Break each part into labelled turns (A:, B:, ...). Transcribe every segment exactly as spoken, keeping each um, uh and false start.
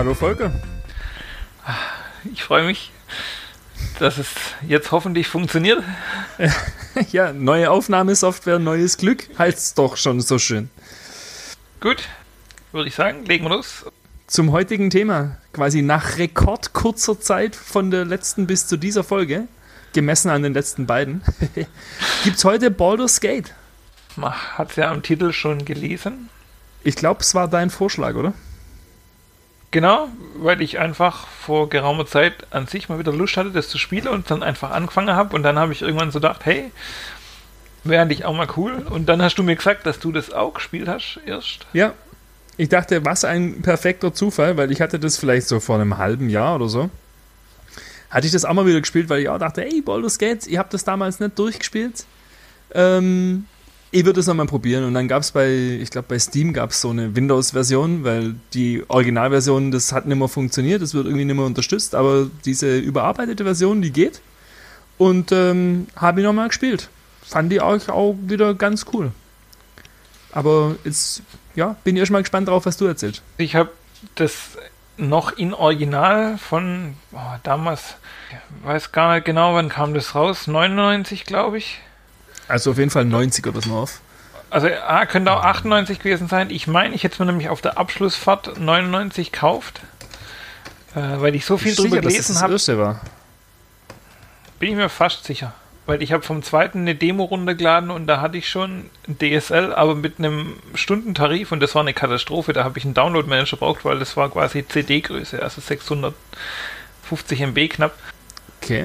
A: Hallo Volker.
B: Ich freue mich, dass es jetzt hoffentlich funktioniert.
A: Ja, neue Aufnahmesoftware, neues Glück, heißt's doch schon so schön.
B: Gut, würde ich sagen, legen wir los.
A: Zum heutigen Thema, quasi nach rekordkurzer Zeit von der letzten bis zu dieser Folge, gemessen an den letzten beiden, gibt's heute Baldur's Gate.
B: Man hat es ja am Titel schon gelesen.
A: Ich glaube, es war dein Vorschlag, oder?
B: Genau, weil ich einfach vor geraumer Zeit an sich mal wieder Lust hatte, das zu spielen und dann einfach angefangen habe und dann habe ich irgendwann so gedacht, hey, wäre eigentlich auch mal cool. Und dann hast du mir gesagt, dass du das auch gespielt hast erst.
A: Ja, ich dachte, was ein perfekter Zufall, weil ich hatte das vielleicht so vor einem halben Jahr oder so. Hatte ich das auch mal wieder gespielt, weil ich auch dachte, hey, Baldur's Gate, ich habe das damals nicht durchgespielt. Ähm... Ich würde es nochmal probieren und dann gab es bei, ich glaube bei Steam gab es so eine Windows-Version, weil die Originalversion, das hat nicht mehr funktioniert, das wird irgendwie nicht mehr unterstützt, aber diese überarbeitete Version, die geht und ähm, habe ich nochmal gespielt. Fand ich auch, auch wieder ganz cool. Aber jetzt, ja, bin ich erst mal gespannt drauf, was du erzählst.
B: Ich habe das noch in Original von oh, damals, ich weiß gar nicht genau, wann kam das raus, neunundneunzig glaube ich.
A: Also auf jeden Fall neunzig oder so auf.
B: Also A, könnte auch achtundneunzig gewesen sein. Ich meine, ich hätte es mir nämlich auf der Abschlussfahrt neunundneunzig gekauft, äh, weil ich so viel drüber gelesen habe.
A: Das erste war.
B: Bin ich mir fast sicher. Weil ich habe vom zweiten eine Demo runtergeladen und da hatte ich schon ein D S L, aber mit einem Stundentarif und das war eine Katastrophe. Da habe ich einen Download-Manager gebraucht, weil das war quasi C D-Größe, also sechshundertfünfzig Megabyte knapp.
A: Okay.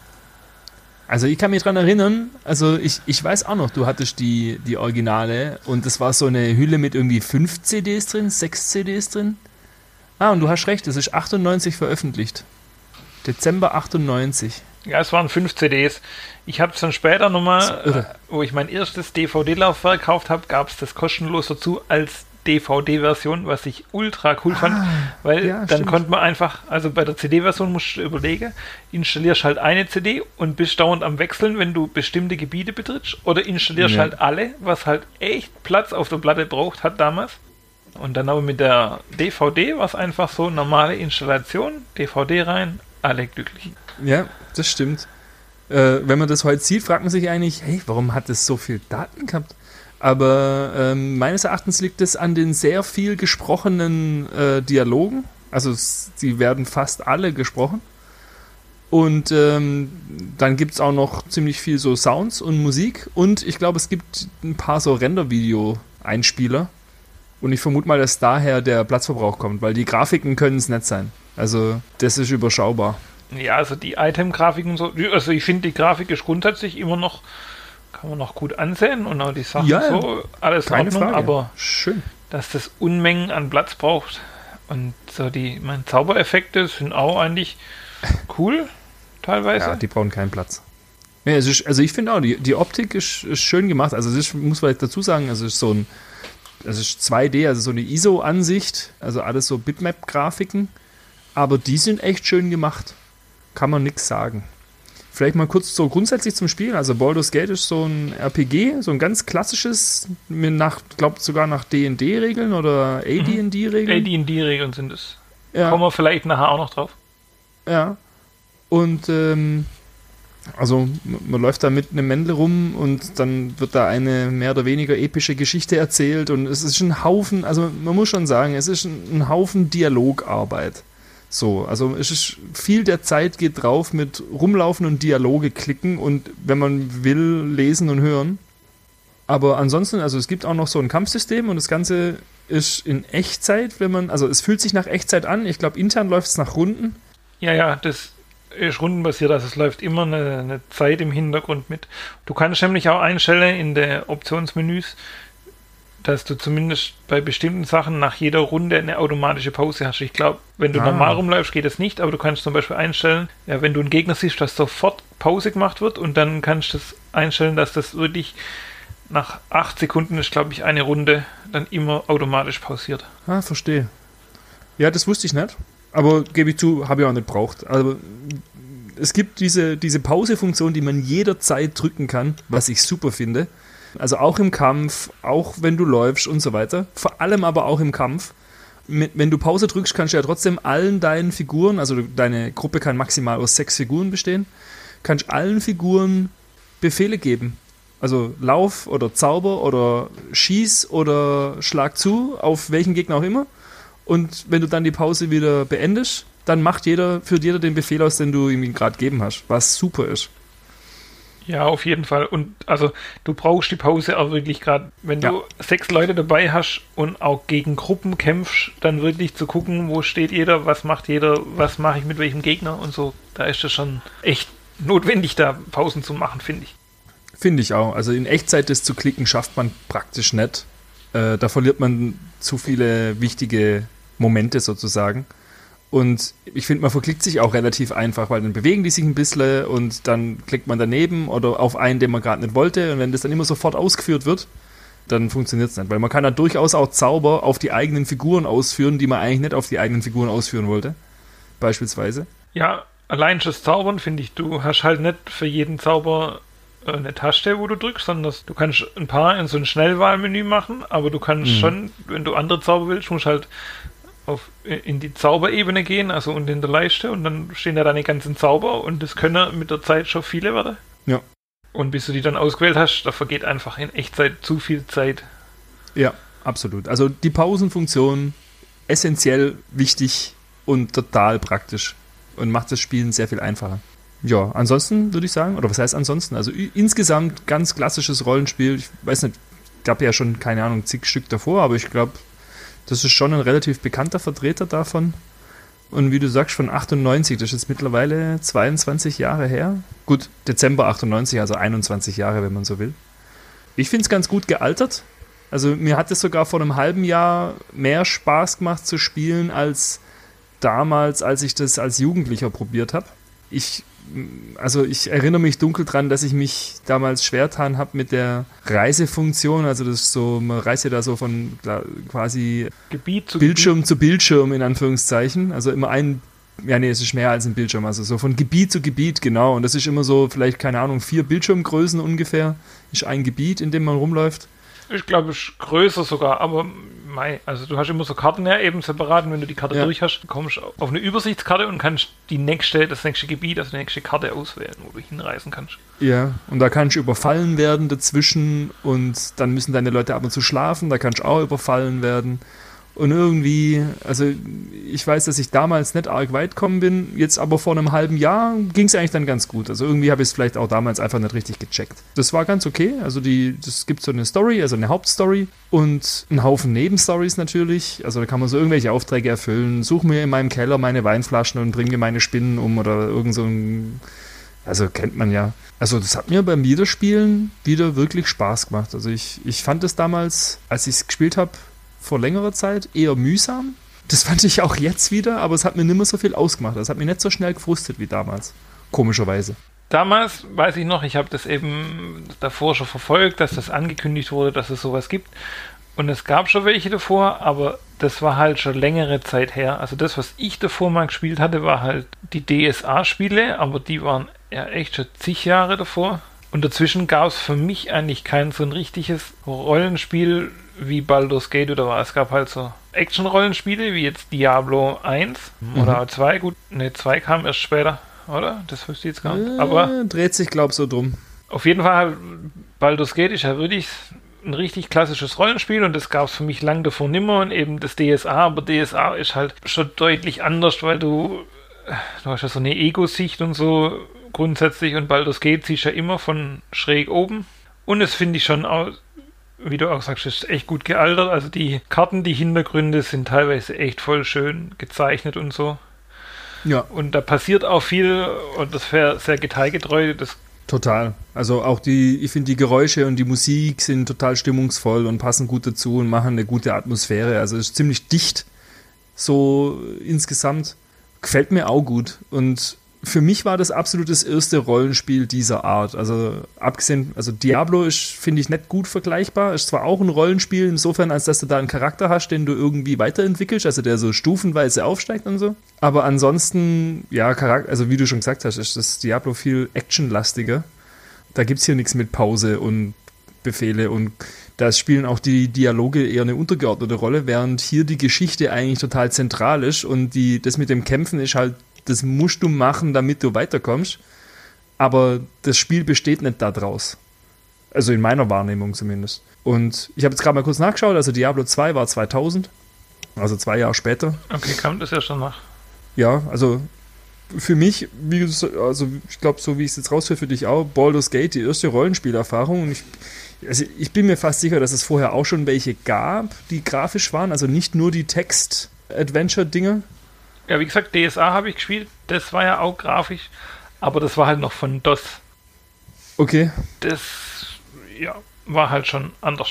A: Also ich kann mich dran erinnern, also ich, ich weiß auch noch, du hattest die, die Originale und das war so eine Hülle mit irgendwie fünf C Ds drin, sechs C Ds drin. Ah, und du hast recht, es ist achtundneunzig veröffentlicht. Dezember achtundneunzig.
B: Ja, es waren fünf C Ds. Ich habe es dann später nochmal, wo ich mein erstes D V D-Laufwerk gekauft habe, gab es das kostenlos dazu als D V D-Version, was ich ultra cool fand, ah, weil ja, dann stimmt. Konnte man einfach, also bei der C D-Version musst du überlegen, installierst halt eine C D und bist dauernd am Wechseln, wenn du bestimmte Gebiete betrittst, oder installierst ja. halt alle, was halt echt Platz auf der Platte braucht hat damals. Und dann aber mit der D V D war es einfach so normale Installation, D V D rein, alle glücklich.
A: Ja, das stimmt. Äh, wenn man das heute sieht, fragt man sich eigentlich, hey, warum hat das so viel Daten gehabt? Aber ähm, meines Erachtens liegt es an den sehr viel gesprochenen äh, Dialogen. Also sie werden fast alle gesprochen. Und ähm, dann gibt es auch noch ziemlich viel so Sounds und Musik. Und ich glaube, es gibt ein paar so Render-Video-Einspieler. Und ich vermute mal, dass daher der Platzverbrauch kommt, weil die Grafiken können es nicht sein. Also das ist überschaubar.
B: Ja, also die Item-Grafiken so, also ich finde, die Grafik ist grundsätzlich immer noch, kann man noch gut ansehen und auch die Sachen ja, so, alles in Ordnung, Frage. Aber
A: schön,
B: dass das Unmengen an Platz braucht und so die, meine Zaubereffekte sind auch eigentlich cool, teilweise.
A: Ja, die brauchen keinen Platz. Ja, es ist, also ich finde auch, die, die Optik ist, ist schön gemacht, also es ist, muss man dazu sagen, also es ist so ein, es ist zwei D, also so eine I S O-Ansicht, also alles so Bitmap-Grafiken, aber die sind echt schön gemacht, kann man nichts sagen. Vielleicht mal kurz so grundsätzlich zum Spiel. Also Baldur's Gate ist so ein R P G, so ein ganz klassisches, nach, glaubt sogar nach D und D-Regeln oder A D und D-Regeln.
B: A D und D-Regeln sind es.
A: Ja.
B: Kommen wir vielleicht nachher auch noch drauf.
A: Ja. Und ähm, also man läuft da mit einem Männle rum und dann wird da eine mehr oder weniger epische Geschichte erzählt und es ist ein Haufen, also man muss schon sagen, es ist ein, ein Haufen Dialogarbeit. So, also es ist viel der Zeit geht drauf mit rumlaufen und Dialoge klicken und wenn man will, lesen und hören. Aber ansonsten, also es gibt auch noch so ein Kampfsystem und das Ganze ist in Echtzeit, wenn man, also es fühlt sich nach Echtzeit an. Ich glaube, intern läuft es nach Runden.
B: Ja, ja, das ist rundenbasiert, also es läuft immer eine, eine Zeit im Hintergrund mit. Du kannst nämlich auch einstellen in der Optionsmenüs, dass du zumindest bei bestimmten Sachen nach jeder Runde eine automatische Pause hast. Ich glaube, wenn du ah. normal rumläufst, geht das nicht, aber du kannst zum Beispiel einstellen, ja, wenn du einen Gegner siehst, dass sofort Pause gemacht wird und dann kannst du das einstellen, dass das wirklich nach acht Sekunden ist, glaube ich, eine Runde dann immer automatisch pausiert.
A: Ah, verstehe. Ja, das wusste ich nicht, aber gebe ich zu, habe ich auch nicht gebraucht. Also es gibt diese, diese Pause-Funktion, die man jederzeit drücken kann, was ich super finde. Also auch im Kampf, auch wenn du läufst und so weiter. Vor allem aber auch im Kampf. wenn du Pause drückst, kannst du ja trotzdem allen deinen Figuren, also deine Gruppe kann maximal aus sechs Figuren bestehen, kannst allen Figuren Befehle geben. Also Lauf oder Zauber oder Schieß oder Schlag zu, auf welchen Gegner auch immer. Und wenn du dann die Pause wieder beendest, dann macht jeder, führt jeder den Befehl aus, den du ihm gerade gegeben hast, was super ist.
B: Ja, auf jeden Fall. Und also du brauchst die Pause auch wirklich gerade, wenn du ja. sechs Leute dabei hast und auch gegen Gruppen kämpfst, dann wirklich zu gucken, wo steht jeder, was macht jeder, was mache ich mit welchem Gegner und so. Da ist es schon echt notwendig, da Pausen zu machen, finde ich.
A: Finde ich auch. Also in Echtzeit das zu klicken schafft man praktisch nicht. Äh, da verliert man zu viele wichtige Momente sozusagen. Und ich finde, man verklickt sich auch relativ einfach, weil dann bewegen die sich ein bisschen und dann klickt man daneben oder auf einen, den man gerade nicht wollte. Und wenn das dann immer sofort ausgeführt wird, dann funktioniert es nicht. Weil man kann dann durchaus auch Zauber auf die eigenen Figuren ausführen, die man eigentlich nicht auf die eigenen Figuren ausführen wollte. Beispielsweise.
B: Ja, allein das Zaubern, finde ich, du hast halt nicht für jeden Zauber eine Taste, wo du drückst, sondern du kannst ein paar in so ein Schnellwahlmenü machen, aber du kannst mhm. schon, wenn du andere Zauber willst, musst halt auf, in die Zauberebene gehen, also unten in der Leiste, und dann stehen da deine ganzen Zauber und das können mit der Zeit schon viele werden.
A: Ja.
B: Und bis du die dann ausgewählt hast, da vergeht einfach in Echtzeit zu viel Zeit.
A: Ja, absolut. Also die Pausenfunktion essentiell wichtig und total praktisch und macht das Spielen sehr viel einfacher. Ja, ansonsten würde ich sagen, oder was heißt ansonsten? Also i- insgesamt ganz klassisches Rollenspiel. Ich weiß nicht, gab ja schon, keine Ahnung, zig Stück davor, aber ich glaube, das ist schon ein relativ bekannter Vertreter davon. Und wie du sagst, von achtundneunzig, das ist jetzt mittlerweile zweiundzwanzig Jahre her. Gut, Dezember achtundneunzig, also einundzwanzig Jahre, wenn man so will. Ich finde es ganz gut gealtert. Also mir hat es sogar vor einem halben Jahr mehr Spaß gemacht zu spielen, als damals, als ich das als Jugendlicher probiert habe. Ich Also ich erinnere mich dunkel dran, dass ich mich damals schwer getan habe mit der Reisefunktion. Also das ist so, man reist ja da so von quasi
B: Gebiet zu
A: Bildschirm
B: Gebiet.
A: zu Bildschirm in Anführungszeichen. Also immer ein, ja nee, es ist mehr als ein Bildschirm. Also so von Gebiet zu Gebiet, genau. Und das ist immer so vielleicht, keine Ahnung, vier Bildschirmgrößen ungefähr. Ist ein Gebiet, in dem man rumläuft.
B: Ich glaube, es ist größer sogar, aber mei, also du hast immer so Karten ja eben separat und wenn du die Karte
A: Ja.
B: durch hast, kommst du auf eine Übersichtskarte und kannst die nächste, das nächste Gebiet, also die nächste Karte auswählen, wo du hinreisen kannst.
A: Ja, und da kannst du überfallen werden dazwischen und dann müssen deine Leute ab und zu schlafen, da kannst du auch überfallen werden. Und irgendwie, also ich weiß, dass ich damals nicht arg weit gekommen bin, jetzt aber vor einem halben Jahr ging es eigentlich dann ganz gut. Also irgendwie habe ich es vielleicht auch damals einfach nicht richtig gecheckt. Das war ganz okay, also die, das gibt so eine Story, also eine Hauptstory und einen Haufen Nebenstories natürlich. Also da kann man so irgendwelche Aufträge erfüllen, such mir in meinem Keller meine Weinflaschen und bring mir meine Spinnen um oder irgend so ein, also kennt man ja. Also das hat mir beim Wiederspielen wieder wirklich Spaß gemacht. Also ich, ich fand es damals, als ich es gespielt habe, vor längerer Zeit eher mühsam. Das fand ich auch jetzt wieder, aber es hat mir nicht mehr so viel ausgemacht. Es hat mich nicht so schnell gefrustet wie damals. Komischerweise.
B: Damals, weiß ich noch, ich habe das eben davor schon verfolgt, dass das angekündigt wurde, dass es sowas gibt. Und es gab schon welche davor, aber das war halt schon längere Zeit her. Also das, was ich davor mal gespielt hatte, war halt die D S A-Spiele, aber die waren ja echt schon zig Jahre davor. Und dazwischen gab es für mich eigentlich kein so ein richtiges Rollenspiel wie Baldur's Gate oder was. Es gab halt so Action-Rollenspiele wie jetzt Diablo eins mhm. oder zwei. Gut, ne, zwei kam erst später, oder? Das wüsste ich jetzt gar nicht.
A: Äh,
B: Aber
A: dreht sich, glaub ich, so drum.
B: Auf jeden Fall, Baldur's Gate ist ja wirklich ein richtig klassisches Rollenspiel und das gab es für mich lang davor nimmer und eben das D S A, aber D S A ist halt schon deutlich anders, weil du, du hast ja so eine Ego-Sicht und so grundsätzlich und Baldur's Gate siehst ja immer von schräg oben und das finde ich schon auch, wie du auch sagst, ist echt gut gealtert, also die Karten, die Hintergründe sind teilweise echt voll schön gezeichnet und so.
A: Ja.
B: Und da passiert auch viel und das wäre sehr detailgetreu, das
A: Total. Also auch die, ich finde die Geräusche und die Musik sind total stimmungsvoll und passen gut dazu und machen eine gute Atmosphäre. Also es ist ziemlich dicht so insgesamt. Gefällt mir auch gut. Und für mich war das absolut das erste Rollenspiel dieser Art. Also abgesehen, also Diablo ist, finde ich, nicht gut vergleichbar. Ist zwar auch ein Rollenspiel insofern, als dass du da einen Charakter hast, den du irgendwie weiterentwickelst, also der so stufenweise aufsteigt und so. Aber ansonsten, ja, Charakter, also wie du schon gesagt hast, ist das Diablo viel actionlastiger. Da gibt es hier nichts mit Pause und Befehle und Da spielen auch die Dialoge eher eine untergeordnete Rolle, während hier die Geschichte eigentlich total zentral ist und die, das mit dem Kämpfen ist halt, das musst du machen, damit du weiterkommst. Aber das Spiel besteht nicht daraus. Also in meiner Wahrnehmung zumindest. Und ich habe jetzt gerade mal kurz nachgeschaut, also Diablo zwei war zweitausend, also zwei Jahre später.
B: Okay, kam das ja schon nach.
A: Ja, also für mich, wie, also ich glaube, so wie ich es jetzt rausführe, für dich auch, Baldur's Gate, die erste Rollenspielerfahrung. Und ich, also ich bin mir fast sicher, dass es vorher auch schon welche gab, die grafisch waren, also nicht nur die Text-Adventure-Dinger.
B: Ja, wie gesagt, D S A habe ich gespielt, das war ja auch grafisch, aber das war halt noch von DOS.
A: Okay.
B: Das, ja, war halt schon anders.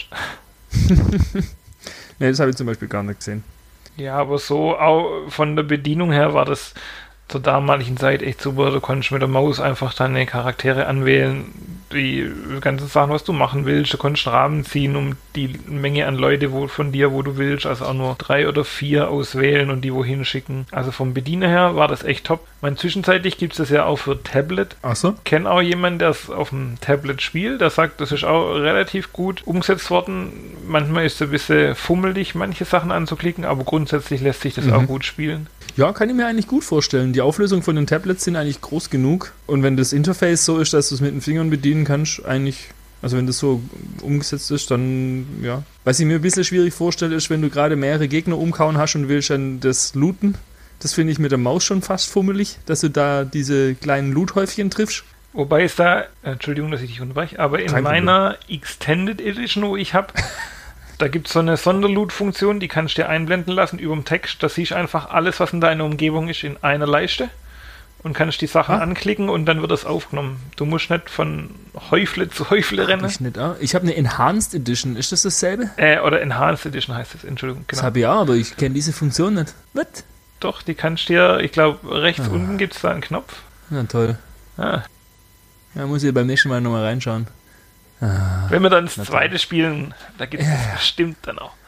A: Ne, das habe ich zum Beispiel gar nicht gesehen.
B: Ja, aber so auch von der Bedienung her war das zur damaligen Zeit echt super. Du konntest mit der Maus einfach deine Charaktere anwählen, die ganzen Sachen, was du machen willst. Du konntest Rahmen ziehen, um die Menge an Leute wo, von dir, wo du willst, also auch nur drei oder vier auswählen und die wohin schicken. Also vom Bediener her war das echt top. Ich meine, zwischenzeitlich gibt es das ja auch für Tablet.
A: Ach so?
B: Ich kenne auch jemanden, der es auf dem Tablet spielt, der sagt, das ist auch relativ gut umgesetzt worden. Manchmal ist es ein bisschen fummelig, manche Sachen anzuklicken, aber grundsätzlich lässt sich das mhm. auch gut spielen.
A: Ja, kann ich mir eigentlich gut vorstellen. Die Auflösung von den Tablets sind eigentlich groß genug. Und wenn das Interface so ist, dass du es mit den Fingern bedienen kannst, eigentlich, also wenn das so umgesetzt ist, dann, ja. Was ich mir ein bisschen schwierig vorstelle, ist, wenn du gerade mehrere Gegner umkauen hast und willst dann das looten. Das finde ich mit der Maus schon fast fummelig, dass du da diese kleinen Loothäufchen triffst.
B: Wobei es da, Entschuldigung, dass ich dich unterbreche, aber in meiner Extended Edition, wo ich habe, da gibt es so eine Sonderloot-Funktion, die kannst du dir einblenden lassen über dem Text. Da siehst du einfach alles, was in deiner Umgebung ist, in einer Leiste und kannst die Sachen ah. anklicken und dann wird das aufgenommen. Du musst nicht von Häufle zu Häufle rennen.
A: Ich nicht, ah. ich habe eine Enhanced Edition. Ist das dasselbe?
B: Äh, oder Enhanced Edition heißt es, Entschuldigung.
A: Genau. Das habe ich auch, aber ich kenne diese Funktion nicht. Was?
B: Doch, die kannst du dir, ich glaube, rechts ah. unten gibt es da einen Knopf.
A: Na toll.
B: Ah.
A: Ja, muss ich beim nächsten Mal nochmal reinschauen.
B: Ah, wenn wir dann das zweite spielen, da gibt es ja. das bestimmt dann auch.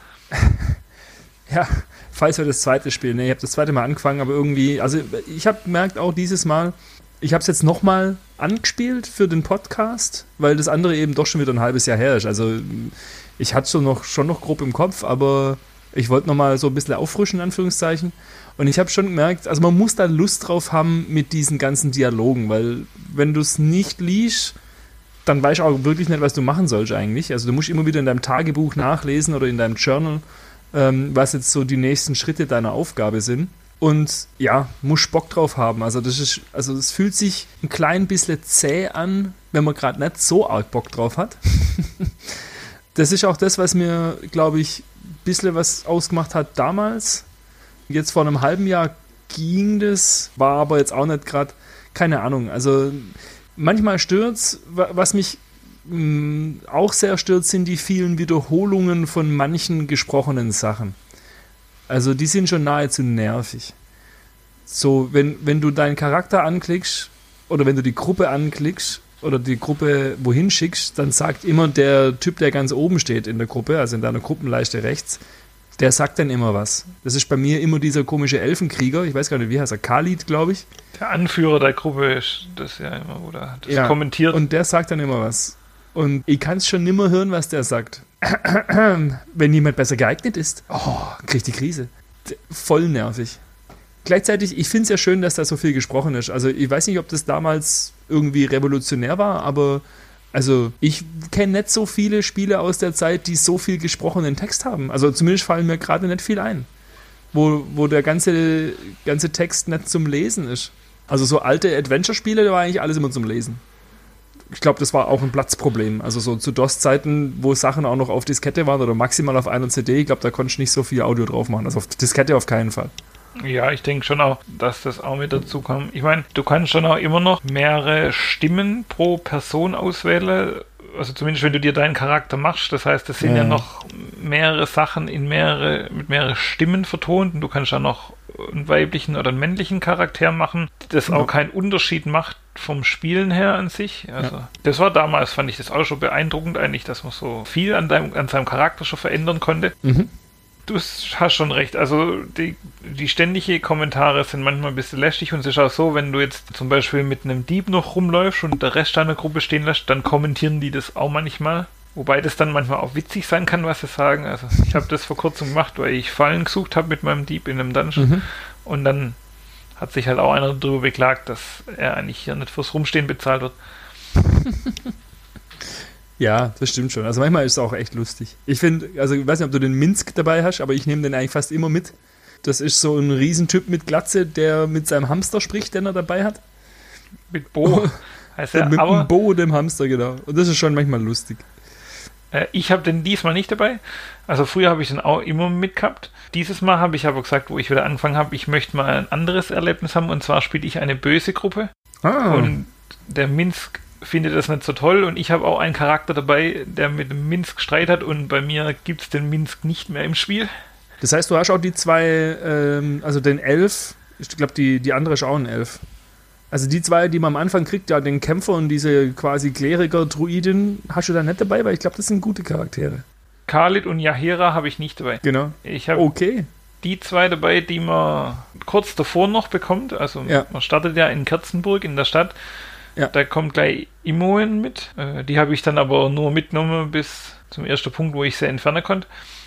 A: Ja, falls wir das zweite spielen. Ne, ich habe das zweite Mal angefangen, aber irgendwie, also ich habe gemerkt auch dieses Mal, ich habe es jetzt nochmal angespielt für den Podcast, weil das andere eben doch schon wieder ein halbes Jahr her ist. Also ich hatte es schon noch, schon noch grob im Kopf, aber ich wollte nochmal so ein bisschen auffrischen, in Anführungszeichen. Und ich habe schon gemerkt, also man muss da Lust drauf haben mit diesen ganzen Dialogen, weil wenn du es nicht liest, dann weißt du auch wirklich nicht, was du machen sollst eigentlich. Also du musst immer wieder in deinem Tagebuch nachlesen oder in deinem Journal, ähm, was jetzt so die nächsten Schritte deiner Aufgabe sind. Und ja, musst Bock drauf haben. Also das ist, also es fühlt sich ein klein bisschen zäh an, wenn man gerade nicht so arg Bock drauf hat. Das ist auch das, was mir, glaube ich, ein bisschen was ausgemacht hat damals. Jetzt vor einem halben Jahr ging das, war aber jetzt auch nicht gerade, keine Ahnung, also manchmal stört's, was mich mh, auch sehr stört, sind die vielen Wiederholungen von manchen gesprochenen Sachen. Also die sind schon nahezu nervig. So, wenn, wenn du deinen Charakter anklickst oder wenn du die Gruppe anklickst oder die Gruppe wohin schickst, dann sagt immer der Typ, der ganz oben steht in der Gruppe, also in deiner Gruppenleiste rechts, der sagt dann immer was. Das ist bei mir immer dieser komische Elfenkrieger, ich weiß gar nicht, wie heißt er, Khalid, glaube ich.
B: Der Anführer der Gruppe ist das ja immer, oder das
A: ja,
B: kommentiert.
A: Und der sagt dann immer was. Und ich kann es schon nimmer hören, was der sagt. Wenn jemand besser geeignet ist, oh, kriegt die Krise. Voll nervig. Gleichzeitig, ich finde es ja schön, dass da so viel gesprochen ist. Also ich weiß nicht, ob das damals irgendwie revolutionär war, aber also ich kenne nicht so viele Spiele aus der Zeit, die so viel gesprochenen Text haben. Also zumindest fallen mir gerade nicht viel ein, wo, wo der ganze, ganze Text nicht zum Lesen ist. Also so alte Adventure-Spiele, da war eigentlich alles immer zum Lesen. Ich glaube, das war auch ein Platzproblem. Also so zu DOS-Zeiten, wo Sachen auch noch auf Diskette waren oder maximal auf einer C D, ich glaube, da konnte ich nicht so viel Audio drauf machen. Also auf Diskette auf keinen Fall.
B: Ja, ich denke schon auch, dass das auch mit dazu kommt. Ich meine, du kannst schon auch immer noch mehrere Stimmen pro Person auswählen. Also zumindest, wenn du dir deinen Charakter machst. Das heißt, es sind ja, ja noch mehrere Sachen in mehrere, mit mehreren Stimmen vertont. Und du kannst ja noch einen weiblichen oder einen männlichen Charakter machen, das ja. auch keinen Unterschied macht vom Spielen her an sich. Also ja. das war damals, fand ich das auch schon beeindruckend eigentlich, dass man so viel an, deinem, an seinem Charakter schon verändern konnte. Mhm. Du hast schon recht, also die, die ständigen Kommentare sind manchmal ein bisschen lästig und es ist auch so, wenn du jetzt zum Beispiel mit einem Dieb noch rumläufst und der Rest deiner Gruppe stehen lässt, dann kommentieren die das auch manchmal, Wobei das dann manchmal auch witzig sein kann, was sie sagen. Also ich habe das vor kurzem gemacht, weil ich Fallen gesucht habe mit meinem Dieb in einem Dungeon. Mhm. Und dann hat sich halt auch einer darüber beklagt, dass er eigentlich hier nicht fürs Rumstehen bezahlt wird.
A: Ja, das stimmt schon. Also manchmal ist es auch echt lustig. Ich finde, also ich weiß nicht, ob du den Minsk dabei hast, aber ich nehme den eigentlich fast immer mit. Das ist so ein Riesentyp mit Glatze, der mit seinem Hamster spricht, den er dabei hat.
B: Mit Bo heißt er.
A: Mit
B: aber
A: dem Bo, dem Hamster, genau. Und das ist schon manchmal lustig.
B: Äh, ich habe den diesmal nicht dabei. Also früher habe ich den auch immer mitgehabt. Dieses Mal habe ich aber gesagt, wo ich wieder angefangen habe, ich möchte mal ein anderes Erlebnis haben. Und zwar spiele ich eine böse Gruppe. Ah. Und der Minsk findet das nicht so toll. Und ich habe auch einen Charakter dabei, der mit dem Minsk Streit hat. Und bei mir gibt es den Minsk nicht mehr im Spiel.
A: Das heißt, du hast auch die zwei, ähm, also den Elf, ich glaube, die, die andere ist auch ein Elf. Also die zwei, die man am Anfang kriegt, ja, den Kämpfer und diese quasi Kleriker-Druidin, hast du da nicht dabei? Weil ich glaube, das sind gute Charaktere.
B: Khalid und Yahira habe ich nicht dabei.
A: Genau.
B: Ich habe
A: okay.
B: die zwei dabei, die man kurz davor noch bekommt. Also ja. Man startet ja in Kerzenburg in der Stadt. Ja. Da kommt gleich Imoen mit. Äh, die habe ich dann aber nur mitgenommen bis zum ersten Punkt, wo ich sie entfernen konnte.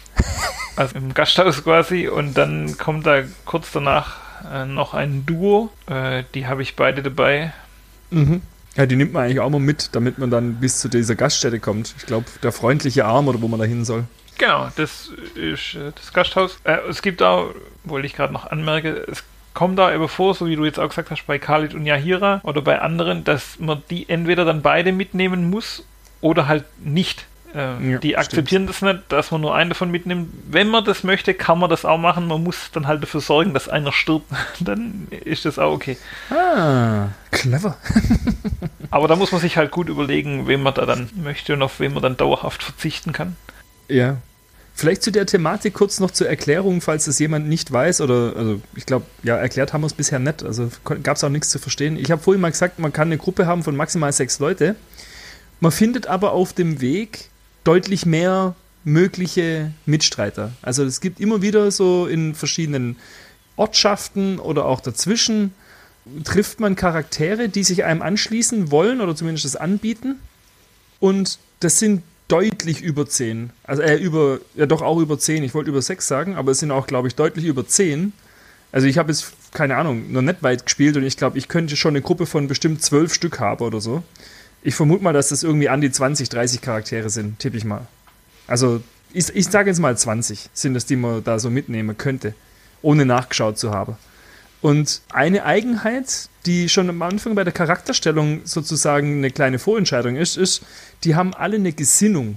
B: Also im Gasthaus quasi. Und dann kommt da kurz danach äh, noch ein Duo. Äh, die habe ich beide dabei.
A: Mhm. Ja, die nimmt man eigentlich auch mal mit, damit man dann bis zu dieser Gaststätte kommt. Ich glaube, der freundliche Arm oder wo man da hin soll.
B: Genau, das ist äh, das Gasthaus. Äh, es gibt auch, wollte ich gerade noch anmerken, es kommt da aber vor, so wie du jetzt auch gesagt hast, bei Khalid und Yahira oder bei anderen, dass man die entweder dann beide mitnehmen muss oder halt nicht. Äh, ja, die akzeptieren stimmt. das nicht, dass man nur einen davon mitnimmt. Wenn man das möchte, kann man das auch machen. Man muss dann halt dafür sorgen, dass einer stirbt. Dann ist das auch okay.
A: Ah, clever.
B: Aber da muss man sich halt gut überlegen, wem man da dann möchte und auf wen man dann dauerhaft verzichten kann.
A: Ja. Vielleicht zu der Thematik kurz noch zur Erklärung, falls es jemand nicht weiß oder, also ich glaube, ja, erklärt haben wir es bisher nicht. Also gab es auch nichts zu verstehen. Ich habe vorhin mal gesagt, man kann eine Gruppe haben von maximal sechs Leute. Man findet aber auf dem Weg deutlich mehr mögliche Mitstreiter. Also es gibt immer wieder so in verschiedenen Ortschaften oder auch dazwischen trifft man Charaktere, die sich einem anschließen wollen oder zumindest das anbieten. Und das sind deutlich über zehn. Also äh, über, ja doch auch über zehn. Ich wollte über sechs sagen, aber es sind auch, glaube ich, deutlich über zehn. Also ich habe jetzt, keine Ahnung, noch nicht weit gespielt und ich glaube, ich könnte schon eine Gruppe von bestimmt zwölf Stück haben oder so. Ich vermute mal, dass das irgendwie an die zwanzig, dreißig Charaktere sind, tippe ich mal. Also, ich, ich sage jetzt mal zwanzig sind das, die man da so mitnehmen könnte, ohne nachgeschaut zu haben. Und eine Eigenheit, die schon am Anfang bei der Charakterstellung sozusagen eine kleine Vorentscheidung ist, ist, die haben alle eine Gesinnung.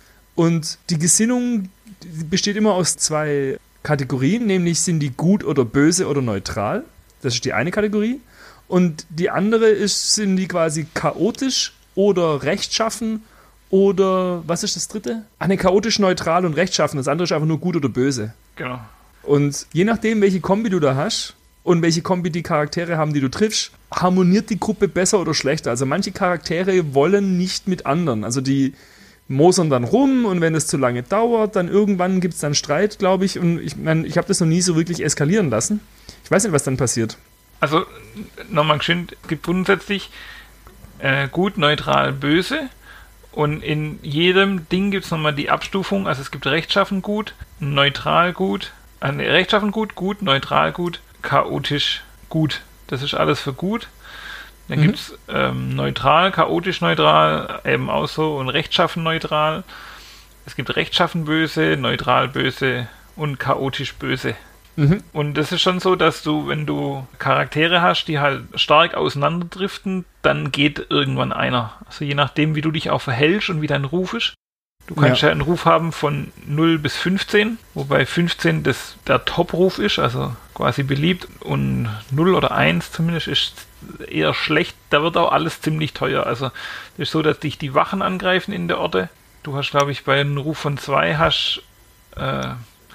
A: Und die Gesinnung die besteht immer aus zwei Kategorien, nämlich sind die gut oder böse oder neutral. Das ist die eine Kategorie. Und die andere ist, sind die quasi chaotisch oder rechtschaffen oder, was ist das dritte? Ah ne, chaotisch, neutral und rechtschaffen. Das andere ist einfach nur gut oder böse.
B: Genau.
A: Und je nachdem, welche Kombi du da hast und welche Kombi die Charaktere haben, die du triffst, harmoniert die Gruppe besser oder schlechter. Also manche Charaktere wollen nicht mit anderen. Also die mosern dann rum und wenn es zu lange dauert, dann irgendwann gibt es dann Streit, glaube ich. Und ich meine, ich habe das noch nie so wirklich eskalieren lassen. Ich weiß nicht, was dann passiert.
B: Also, nochmal geschwind, es gibt grundsätzlich äh, gut, neutral, böse und in jedem Ding gibt es nochmal die Abstufung, also es gibt rechtschaffen gut, neutral gut, äh, rechtschaffen gut, gut, neutral gut, chaotisch gut. Das ist alles für gut. Dann mhm. gibt es ähm, neutral, chaotisch neutral, eben auch so und rechtschaffen neutral. Es gibt rechtschaffen böse, neutral böse und chaotisch böse. Mhm. Und das ist schon so, dass du, wenn du Charaktere hast, die halt stark auseinanderdriften, dann geht irgendwann einer. Also je nachdem, wie du dich auch verhältst und wie dein Ruf ist. Du kannst ja, ja einen Ruf haben von null bis fünfzehn, wobei fünfzehn das der Top-Ruf ist, also quasi beliebt, und null oder eins zumindest ist eher schlecht. Da wird auch alles ziemlich teuer. Also es ist so, dass dich die Wachen angreifen in der Orte. Du hast, glaube ich, bei einem Ruf von zwei hast äh, einen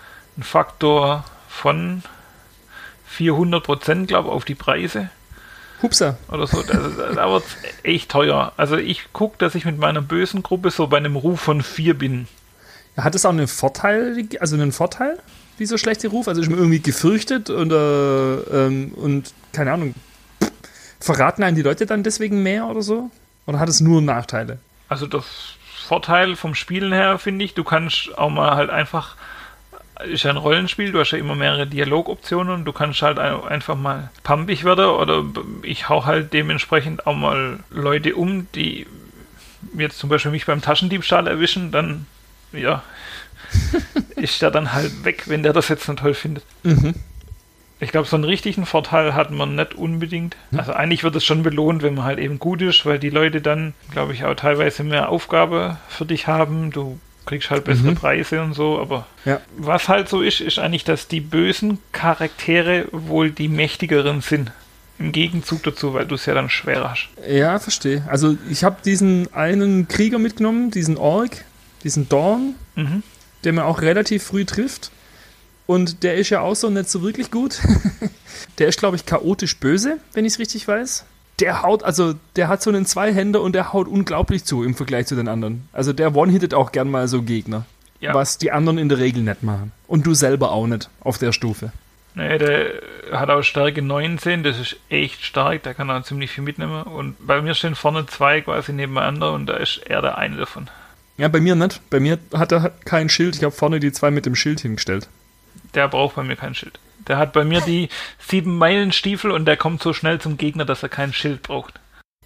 B: Faktor von vierhundert Prozent, glaube ich, auf die Preise.
A: Hupsa.
B: Oder so. Da, da wird es echt teuer. Also ich gucke, dass ich mit meiner bösen Gruppe so bei einem Ruf von vier bin.
A: Hat es auch einen Vorteil, also einen Vorteil, dieser schlechte Ruf? Also ist man irgendwie gefürchtet oder, ähm, und keine Ahnung, verraten einen die Leute dann deswegen mehr oder so? Oder hat es nur Nachteile?
B: Also das Vorteil vom Spielen her, finde ich. Du kannst auch mal halt einfach, ist ja ein Rollenspiel, du hast ja immer mehrere Dialogoptionen und du kannst halt einfach mal pumpig werden oder ich hau halt dementsprechend auch mal Leute um, die jetzt zum Beispiel mich beim Taschendiebstahl erwischen, dann, ja, ist der dann halt weg, wenn der das jetzt nicht toll findet.
A: Mhm.
B: Ich glaube, so einen richtigen Vorteil hat man nicht unbedingt. Also eigentlich wird es schon belohnt, wenn man halt eben gut ist, weil die Leute dann, glaube ich, auch teilweise mehr Aufgabe für dich haben. Du kriegst halt bessere mhm. Preise und so, aber
A: ja.
B: was halt so ist, ist eigentlich, dass die bösen Charaktere wohl die mächtigeren sind. Im Gegenzug dazu, weil du es ja dann schwerer hast.
A: Ja, verstehe. Also ich habe diesen einen Krieger mitgenommen, diesen Ork, diesen Dorn,
B: Mhm.
A: der mir auch relativ früh trifft. Und der ist ja auch so nicht so wirklich gut. Der ist, glaube ich, chaotisch böse, wenn ich es richtig weiß. Der haut, also der hat so einen Zweihänder und der haut unglaublich zu im Vergleich zu den anderen. Also der one-hittet auch gern mal so Gegner.
B: Ja.
A: Was die anderen in der Regel nicht machen. Und du selber auch nicht auf der Stufe.
B: Nee, der hat auch Stärke neunzehn, das ist echt stark, der kann auch ziemlich viel mitnehmen. Und bei mir stehen vorne zwei quasi nebeneinander und da ist er der eine davon.
A: Ja, bei mir nicht. Bei mir hat er kein Schild. Ich habe vorne die zwei mit dem Schild hingestellt.
B: Der braucht bei mir kein Schild. Der hat bei mir die sieben Meilen Stiefel und der kommt so schnell zum Gegner, dass er kein Schild braucht.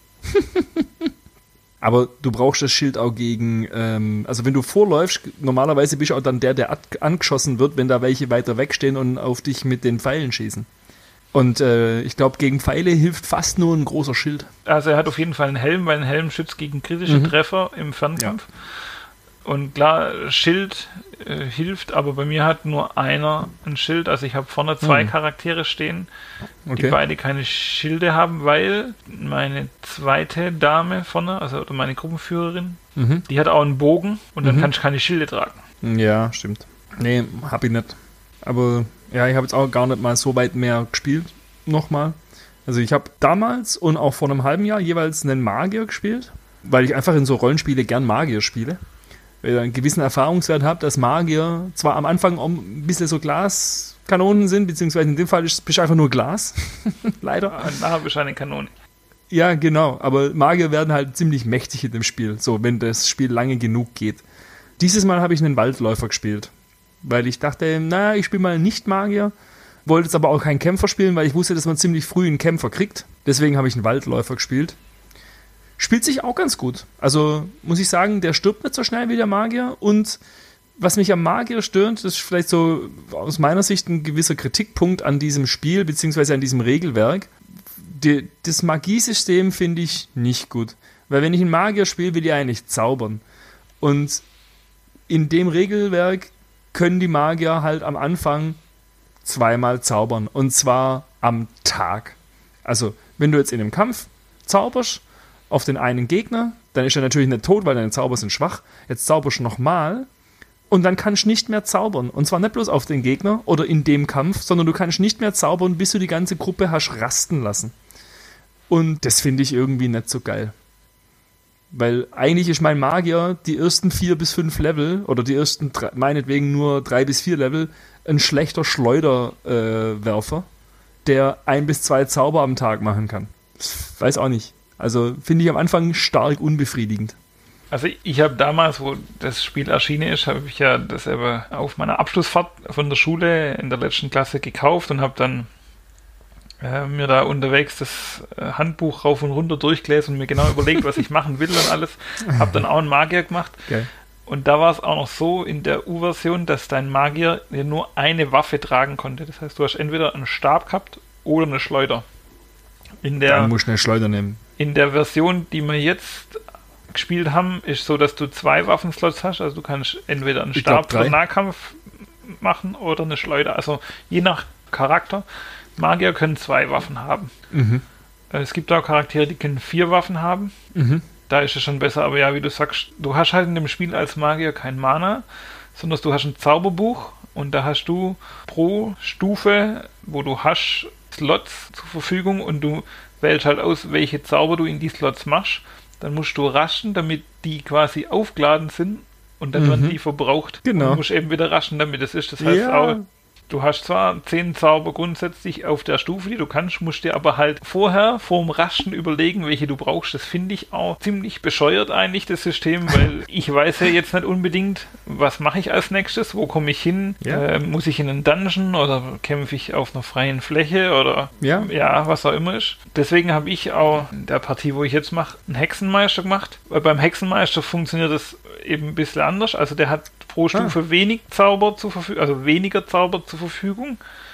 A: Aber du brauchst das Schild auch gegen, ähm, also wenn du vorläufst, normalerweise bist du auch dann der, der angeschossen wird, wenn da welche weiter wegstehen und auf dich mit den Pfeilen schießen. Und äh, ich glaube, gegen Pfeile hilft fast nur ein großer Schild.
B: Also er hat auf jeden Fall einen Helm, weil ein Helm schützt gegen kritische
A: Mhm.
B: Treffer im Fernkampf.
A: Ja.
B: Und klar, Schild äh, hilft, aber bei mir hat nur einer ein Schild. Also ich habe vorne zwei
A: Mhm.
B: Charaktere stehen, die
A: Okay.
B: beide keine Schilde haben, weil meine zweite Dame vorne, also oder meine Gruppenführerin,
A: Mhm.
B: die hat auch einen Bogen und dann
A: Mhm.
B: kann ich keine Schilde tragen.
A: Ja, stimmt. Nee, hab ich nicht. Aber ja, ich habe jetzt auch gar nicht mal so weit mehr gespielt. Nochmal. Also ich habe damals und auch vor einem halben Jahr jeweils einen Magier gespielt, weil ich einfach in so Rollenspiele gern Magier spiele. Weil ich einen gewissen Erfahrungswert habe, dass Magier zwar am Anfang auch ein bisschen so Glaskanonen sind, beziehungsweise in dem Fall ist es einfach nur Glas. Leider.
B: Da habe ich eine Kanone.
A: Ja, genau. Aber Magier werden halt ziemlich mächtig in dem Spiel, so wenn das Spiel lange genug geht. Dieses Mal habe ich einen Waldläufer gespielt, weil ich dachte, naja, ich spiele mal nicht Magier, wollte jetzt aber auch keinen Kämpfer spielen, weil ich wusste, dass man ziemlich früh einen Kämpfer kriegt. Deswegen habe ich einen Waldläufer gespielt. Spielt sich auch ganz gut. Also muss ich sagen, der stirbt nicht so schnell wie der Magier. Und was mich am Magier stört, das ist vielleicht so aus meiner Sicht ein gewisser Kritikpunkt an diesem Spiel, beziehungsweise an diesem Regelwerk. Die, das Magiesystem finde ich nicht gut. Weil wenn ich einen Magier spiele, will ich eigentlich zaubern. Und in dem Regelwerk können die Magier halt am Anfang zweimal zaubern. Und zwar am Tag. Also, wenn du jetzt in einem Kampf zauberst auf den einen Gegner, dann ist er natürlich nicht tot, weil deine Zauber sind schwach. Jetzt zauberst du nochmal und dann kannst du nicht mehr zaubern. Und zwar nicht bloß auf den Gegner oder in dem Kampf, sondern du kannst nicht mehr zaubern, bis du die ganze Gruppe hast rasten lassen. Und das finde ich irgendwie nicht so geil. Weil eigentlich ist mein Magier die ersten vier bis fünf Level oder die ersten drei, meinetwegen nur drei bis vier Level ein schlechter Schleuderwerfer, äh, der ein bis zwei Zauber am Tag machen kann. Weiß auch nicht. Also finde ich am Anfang stark unbefriedigend.
B: Also ich habe damals, wo das Spiel erschienen ist, habe ich ja das aber auf meiner Abschlussfahrt von der Schule in der letzten Klasse gekauft und habe dann äh, mir da unterwegs das äh, Handbuch rauf und runter durchgelesen und mir genau überlegt, was ich machen will und alles. Habe dann auch einen Magier gemacht.
A: Geil.
B: Und da war es auch noch so in der U-Version, dass dein Magier dir nur eine Waffe tragen konnte. Das heißt, du hast entweder einen Stab gehabt oder eine Schleuder. In der,
A: Dann musst du eine Schleuder nehmen.
B: In der Version, die wir jetzt gespielt haben, ist so, dass du zwei Waffenslots hast. Also du kannst entweder einen
A: Ich
B: Stab
A: glaub,
B: für Nahkampf machen oder eine Schleuder. Also je nach Charakter. Magier können zwei Waffen haben.
A: Mhm.
B: Es gibt auch Charaktere, die können vier Waffen haben.
A: Mhm.
B: Da ist es schon besser. Aber ja, wie du sagst, du hast halt in dem Spiel als Magier kein Mana, sondern du hast ein Zauberbuch und da hast du pro Stufe, wo du hast, Slots zur Verfügung und du wählst halt aus, welche Zauber du in die Slots machst. Dann musst du raschen, damit die quasi aufgeladen sind und dann
A: Mhm.
B: werden die verbraucht.
A: Genau.
B: Und du musst eben wieder raschen, damit es ist. Das heißt
A: Ja.
B: auch, Du hast zwar zehn Zauber grundsätzlich auf der Stufe, die du kannst, musst dir aber halt vorher vorm Raschen überlegen, welche du brauchst. Das finde ich auch ziemlich bescheuert eigentlich, das System, weil ich weiß ja jetzt nicht unbedingt, was mache ich als nächstes, wo komme ich hin, ja. äh, muss ich in einen Dungeon oder kämpfe ich auf einer freien Fläche oder ja, ja was auch immer ist. Deswegen habe ich auch in der Partie, wo ich jetzt mache, einen Hexenmeister gemacht, weil beim Hexenmeister funktioniert das eben ein bisschen anders, also der hat pro Stufe ah. wenig Zauber zur Verfügung, also weniger Zauber zur Verfügung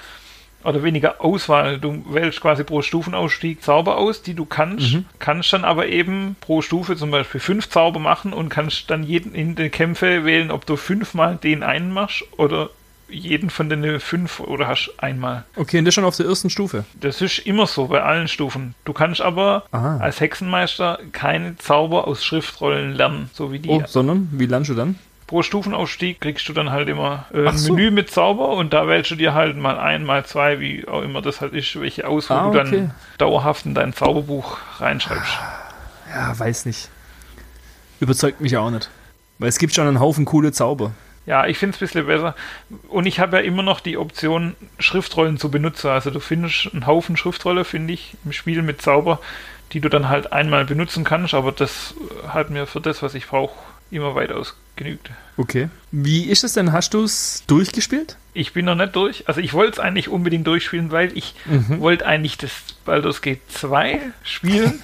B: oder weniger Auswahl. Du wählst quasi pro Stufenausstieg Zauber aus, die du kannst, mhm. kannst dann aber eben pro Stufe zum Beispiel fünf Zauber machen und kannst dann jeden in den Kämpfe wählen, ob du fünfmal den einen machst oder jeden von den fünf oder hast einmal.
A: Okay, und das schon auf der ersten Stufe?
B: Das ist immer so bei allen Stufen. Du kannst aber Aha. als Hexenmeister keine Zauber aus Schriftrollen lernen, so wie die.
A: Oh, sondern wie lernst du dann?
B: Pro Stufenausstieg kriegst du dann halt immer äh, ein so. Menü mit Zauber und da wählst du dir halt mal ein, mal zwei, wie auch immer das halt ist, welche Auswahl ah, okay. du dann dauerhaft in dein Zauberbuch reinschreibst.
A: Ja, weiß nicht. Überzeugt mich auch nicht. Weil es gibt schon einen Haufen coole Zauber.
B: Ja, ich finde es ein bisschen besser. Und ich habe ja immer noch die Option, Schriftrollen zu benutzen. Also du findest einen Haufen Schriftrolle, finde ich, im Spiel mit Zauber, die du dann halt einmal benutzen kannst, aber das hat mir für das, was ich brauche, immer weitaus genügt.
A: Okay. Wie ist es denn? Hast du es durchgespielt?
B: Ich bin noch nicht durch. Also ich wollte es eigentlich unbedingt durchspielen, weil ich mhm. wollte eigentlich das Baldur's Gate zwei spielen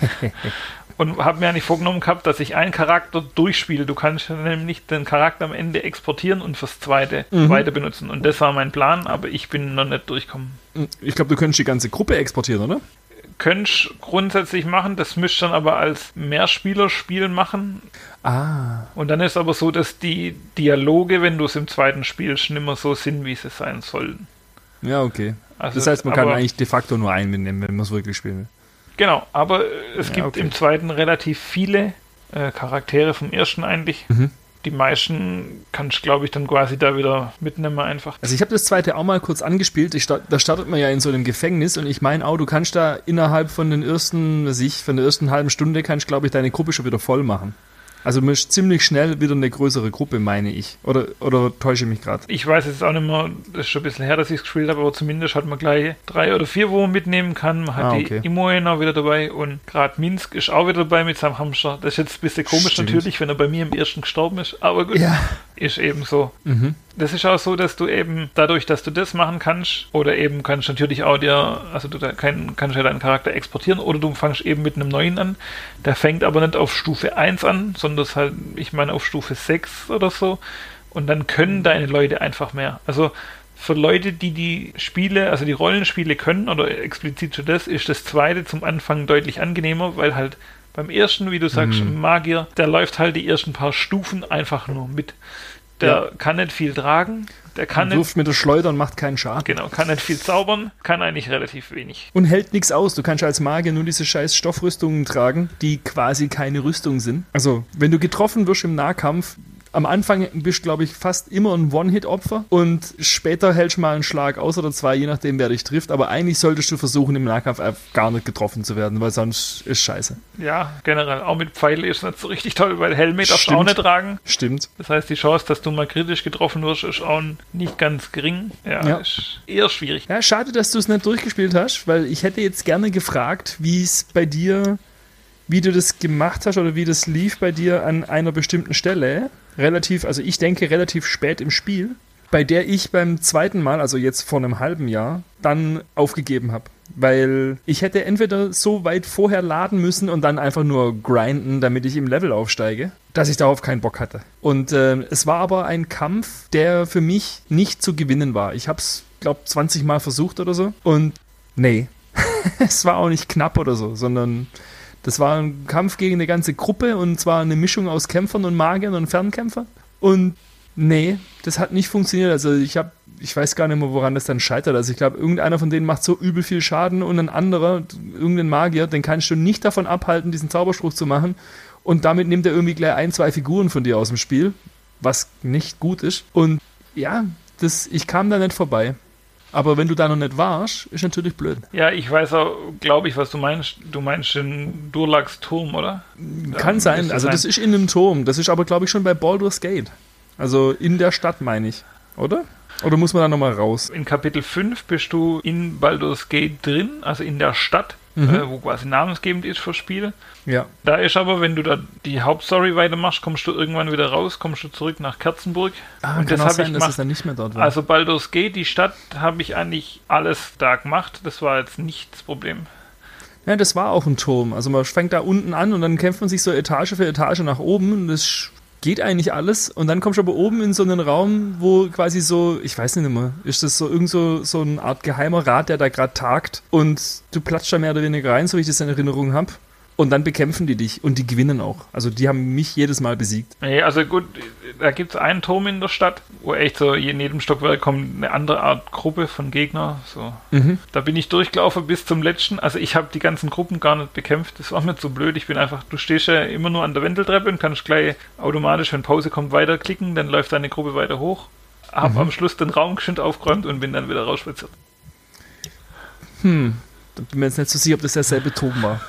B: und habe mir eigentlich vorgenommen gehabt, dass ich einen Charakter durchspiele. Du kannst nämlich den Charakter am Ende exportieren und fürs zweite mhm. weiter benutzen. Und das war mein Plan, aber ich bin noch nicht durchgekommen.
A: Ich glaube, du könntest die ganze Gruppe exportieren, oder?
B: Könntest grundsätzlich machen, das müsst dann aber als Mehrspielerspiel machen.
A: Ah.
B: Und dann ist aber so, dass die Dialoge, wenn du es im zweiten spielst, nicht mehr so sind, wie sie sein sollten.
A: Ja, okay. Also, das heißt, man aber, kann eigentlich de facto nur einen mitnehmen, wenn man es wirklich spielen will.
B: Genau, aber es ja, gibt okay. im zweiten relativ viele äh, Charaktere vom ersten eigentlich. Mhm. Die meisten kannst du, glaube ich, dann quasi da wieder mitnehmen einfach.
A: Also ich habe das zweite auch mal kurz angespielt. Ich start, da startet man ja in so einem Gefängnis und ich meine auch, du kannst da innerhalb von den ersten, was ich, von der ersten halben Stunde kannst, glaube ich, deine Gruppe schon wieder voll machen. Also man ist ziemlich schnell wieder eine größere Gruppe, meine ich. Oder, oder täusche ich mich gerade?
B: Ich weiß jetzt auch nicht mehr, das ist schon ein bisschen her, dass ich es gespielt habe, aber zumindest hat man gleich drei oder vier, wo man mitnehmen kann. Man hat ah, okay. die Imoen auch wieder dabei und gerade Minsk ist auch wieder dabei mit seinem Hamster. Das ist jetzt ein bisschen komisch Stimmt. natürlich, wenn er bei mir im ersten gestorben ist, aber gut, ja. ist eben so. Mhm. Das ist auch so, dass du eben dadurch, dass du das machen kannst, oder eben kannst du natürlich auch dir, also du kann, kannst ja deinen Charakter exportieren, oder du fängst eben mit einem neuen an. Der fängt aber nicht auf Stufe eins an, sondern das halt, ich meine, auf Stufe sechs oder so. Und dann können deine Leute einfach mehr. Also für Leute, die die Spiele, also die Rollenspiele können, oder explizit für das, ist das zweite zum Anfang deutlich angenehmer, weil halt beim ersten, wie du sagst, mhm. Magier, der läuft halt die ersten paar Stufen einfach nur mit. Der ja. kann nicht viel tragen. Der kann
A: nicht, wirft mit der Schleuder und macht keinen Schaden.
B: Genau, kann nicht viel zaubern, kann eigentlich relativ wenig.
A: Und hält nichts aus. Du kannst als Magier nur diese scheiß Stoffrüstungen tragen, die quasi keine Rüstung sind. Also, wenn du getroffen wirst im Nahkampf, am Anfang bist du, glaube ich, fast immer ein One-Hit-Opfer und später hältst du mal einen Schlag aus oder zwei, je nachdem, wer dich trifft. Aber eigentlich solltest du versuchen, im Nahkampf gar nicht getroffen zu werden, weil sonst ist scheiße.
B: Ja, generell. Auch mit Pfeil ist nicht so richtig toll, weil Helme darfst du auch nicht tragen.
A: Stimmt.
B: Das heißt, die Chance, dass du mal kritisch getroffen wirst, ist auch nicht ganz gering. Ja, ja. Ist eher schwierig.
A: Ja, schade, dass du es nicht durchgespielt hast, weil ich hätte jetzt gerne gefragt, wie es bei dir, wie du das gemacht hast oder wie das lief bei dir an einer bestimmten Stelle. Relativ, also ich denke relativ spät im Spiel, bei der ich beim zweiten Mal, also jetzt vor einem halben Jahr, dann aufgegeben habe. Weil ich hätte entweder so weit vorher laden müssen und dann einfach nur grinden, damit ich im Level aufsteige, dass ich darauf keinen Bock hatte. Und äh, es war aber ein Kampf, der für mich nicht zu gewinnen war. Ich habe es, glaube ich, zwanzig Mal versucht oder so. Und nee, es war auch nicht knapp oder so, sondern das war ein Kampf gegen eine ganze Gruppe und zwar eine Mischung aus Kämpfern und Magiern und Fernkämpfern. Und nee, das hat nicht funktioniert. Also ich habe, ich weiß gar nicht mehr, woran das dann scheitert. Also ich glaube, irgendeiner von denen macht so übel viel Schaden und ein anderer, irgendein Magier, den kannst du nicht davon abhalten, diesen Zauberspruch zu machen. Und damit nimmt er irgendwie gleich ein, zwei Figuren von dir aus dem Spiel, was nicht gut ist. Und ja, das, ich kam da nicht vorbei. Aber wenn du da noch nicht warst, ist natürlich blöd.
B: Ja, ich weiß auch, glaube ich, was du meinst. Du meinst den Durlax Turm, oder?
A: Kann ja, sein. Also das ist in einem Turm. Das ist aber, glaube ich, schon bei Baldur's Gate. Also in der Stadt, meine ich. oder? Oder muss man da nochmal raus?
B: In Kapitel fünf bist du in Baldur's Gate drin, also in der Stadt, mhm. äh, wo quasi namensgebend ist fürs Spiel.
A: Ja.
B: Da ist aber, wenn du da die Hauptstory weitermachst, kommst du irgendwann wieder raus, kommst du zurück nach Kerzenburg.
A: Ah,
B: und
A: kann
B: das
A: auch
B: habe
A: sein,
B: ich
A: dass
B: gemacht.
A: es dann nicht mehr dort war.
B: Also Baldur's Gate, die Stadt, habe ich eigentlich alles da gemacht. Das war jetzt nicht das Problem.
A: Ja, das war auch ein Turm. Also man fängt da unten an und dann kämpft man sich so Etage für Etage nach oben und das geht eigentlich alles. Und dann kommst du aber oben in so einen Raum, wo quasi so, ich weiß nicht mehr, ist das so irgend so, so eine Art geheimer Rat, der da gerade tagt und du platschst da mehr oder weniger rein, so wie ich das in Erinnerung habe. Und dann bekämpfen die dich und die gewinnen auch. Also die haben mich jedes Mal besiegt.
B: Nee, also gut, da gibt es einen Turm in der Stadt, wo echt so in jedem Stockwerk kommt eine andere Art Gruppe von Gegner. So. Mhm. Da bin ich durchgelaufen bis zum letzten. Also ich habe die ganzen Gruppen gar nicht bekämpft. Das war mir zu blöd. Ich bin einfach, du stehst ja immer nur an der Wendeltreppe und kannst gleich automatisch, wenn Pause kommt, weiterklicken. Dann läuft deine Gruppe weiter hoch. Hab mhm. am Schluss den Raum geschwind aufgeräumt und bin dann wieder rausspaziert.
A: Hm, da bin mir jetzt nicht so sicher, ob das derselbe Turm war.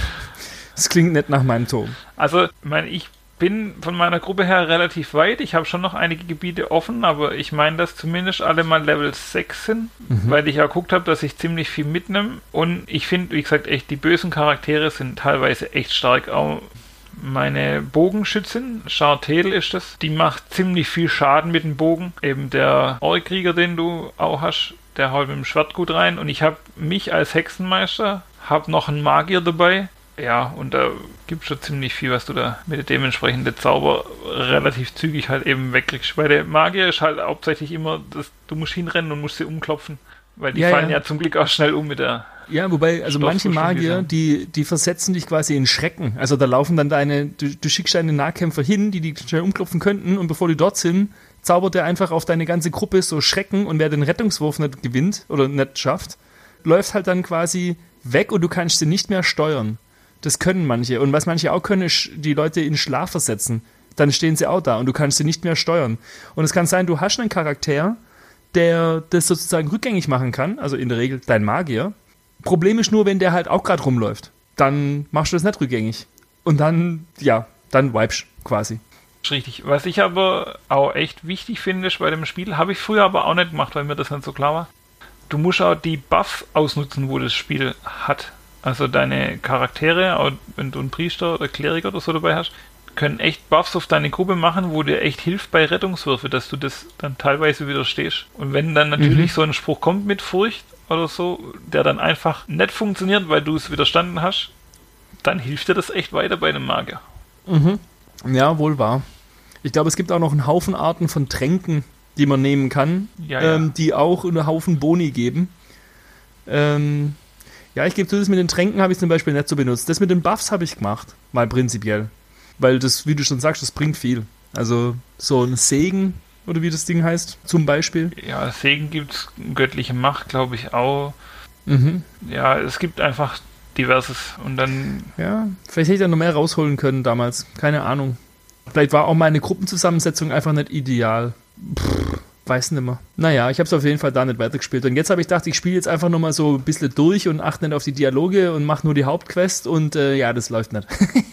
A: Das klingt nicht nach meinem Turm.
B: Also, ich meine, ich bin von meiner Gruppe her relativ weit. Ich habe schon noch einige Gebiete offen, aber ich meine, dass zumindest alle mal Level sechs sind, mhm. weil ich ja geguckt habe, dass ich ziemlich viel mitnehme. Und ich finde, wie gesagt, echt, die bösen Charaktere sind teilweise echt stark. Auch meine Bogenschützin, Chartel ist das, die macht ziemlich viel Schaden mit dem Bogen. Eben der Orkkrieger, den du auch hast, der haut mit dem Schwert gut rein. Und ich habe mich als Hexenmeister, habe noch einen Magier dabei. Ja, und da gibt es schon ziemlich viel, was du da mit der dementsprechenden Zauber relativ zügig halt eben wegkriegst. Weil der Magier ist halt hauptsächlich immer, dass du musst hinrennen und musst sie umklopfen. Weil die ja, fallen ja. ja zum Glück auch schnell um mit der...
A: Ja, wobei, also manche Magier, die, die versetzen dich quasi in Schrecken. Also da laufen dann deine, du, du schickst deine Nahkämpfer hin, die die schnell umklopfen könnten und bevor die dort sind, zaubert er einfach auf deine ganze Gruppe so Schrecken und wer den Rettungswurf nicht gewinnt oder nicht schafft, läuft halt dann quasi weg und du kannst sie nicht mehr steuern. Das können manche. Und was manche auch können, ist die Leute in Schlaf versetzen. Dann stehen sie auch da und du kannst sie nicht mehr steuern. Und es kann sein, du hast einen Charakter, der das sozusagen rückgängig machen kann, also in der Regel dein Magier. Problem ist nur, wenn der halt auch gerade rumläuft. Dann machst du das nicht rückgängig. Und dann, ja, dann wipest quasi.
B: Richtig. Was ich aber auch echt wichtig finde bei dem Spiel, habe ich früher aber auch nicht gemacht, weil mir das nicht so klar war. Du musst auch die Buffs ausnutzen, wo das Spiel hat. Also deine Charaktere, auch wenn du einen Priester oder Kleriker oder so dabei hast, können echt Buffs auf deine Gruppe machen, wo dir echt hilft bei Rettungswürfe, dass du das dann teilweise widerstehst. Und wenn dann natürlich mhm. so ein Spruch kommt mit Furcht oder so, der dann einfach nicht funktioniert, weil du es widerstanden hast, dann hilft dir das echt weiter bei einem Magier.
A: Mhm. Ja, wohl wahr. Ich glaube, es gibt auch noch einen Haufen Arten von Tränken, die man nehmen kann, ja, ja. Ähm, die auch einen Haufen Boni geben. Ähm... Ja, ich gebe zu, das mit den Tränken habe ich zum Beispiel nicht so benutzt. Das mit den Buffs habe ich gemacht, mal prinzipiell. Weil das, wie du schon sagst, das bringt viel. Also so ein Segen, oder wie das Ding heißt, zum Beispiel.
B: Ja, Segen gibt es, göttliche Macht, glaube ich, auch.
A: Mhm.
B: Ja, es gibt einfach diverses. Und dann...
A: Ja, vielleicht hätte ich da noch mehr rausholen können damals. Keine Ahnung. Vielleicht war auch meine Gruppenzusammensetzung einfach nicht ideal. Pff. Weiß nicht mehr. Naja, ich habe es auf jeden Fall da nicht weitergespielt. Und jetzt habe ich gedacht, ich spiele jetzt einfach nochmal so ein bisschen durch und achte nicht auf die Dialoge und mache nur die Hauptquest und äh, ja, das läuft nicht.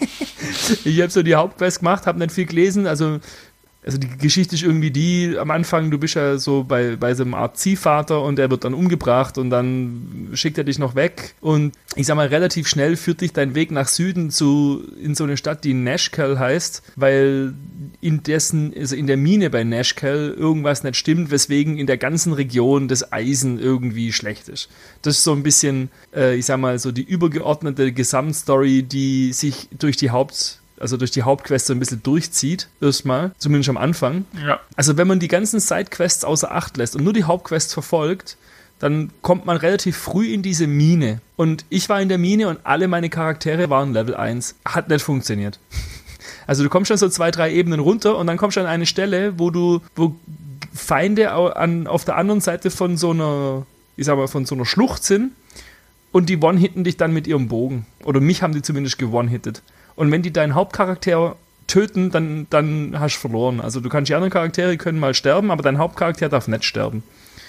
A: Ich habe so die Hauptquest gemacht, habe nicht viel gelesen, also Also die Geschichte ist irgendwie die, am Anfang, du bist ja so bei, bei so einem Art Ziehvater und der wird dann umgebracht und dann schickt er dich noch weg und ich sag mal, relativ schnell führt dich dein Weg nach Süden zu, in so eine Stadt, die Nashkel heißt, weil in dessen, also in der Mine bei Nashkel irgendwas nicht stimmt, weswegen in der ganzen Region das Eisen irgendwie schlecht ist. Das ist so ein bisschen, äh, ich sag mal, so die übergeordnete Gesamtstory, die sich durch die Haupt also durch die Hauptquest so ein bisschen durchzieht, erstmal, zumindest am Anfang.
B: Ja.
A: Also wenn man die ganzen Sidequests außer Acht lässt und nur die Hauptquest verfolgt, dann kommt man relativ früh in diese Mine. Und ich war in der Mine und alle meine Charaktere waren Level eins. Hat nicht funktioniert. Also du kommst schon so zwei, drei Ebenen runter und dann kommst du an eine Stelle, wo du, wo Feinde an, auf der anderen Seite von so einer, ich sag mal, von so einer Schlucht sind und die one-hitten dich dann mit ihrem Bogen. Oder mich haben die zumindest gewone-hittet. Und wenn die deinen Hauptcharakter töten, dann, dann hast du verloren. Also du kannst, die anderen Charaktere können mal sterben, aber dein Hauptcharakter darf nicht sterben.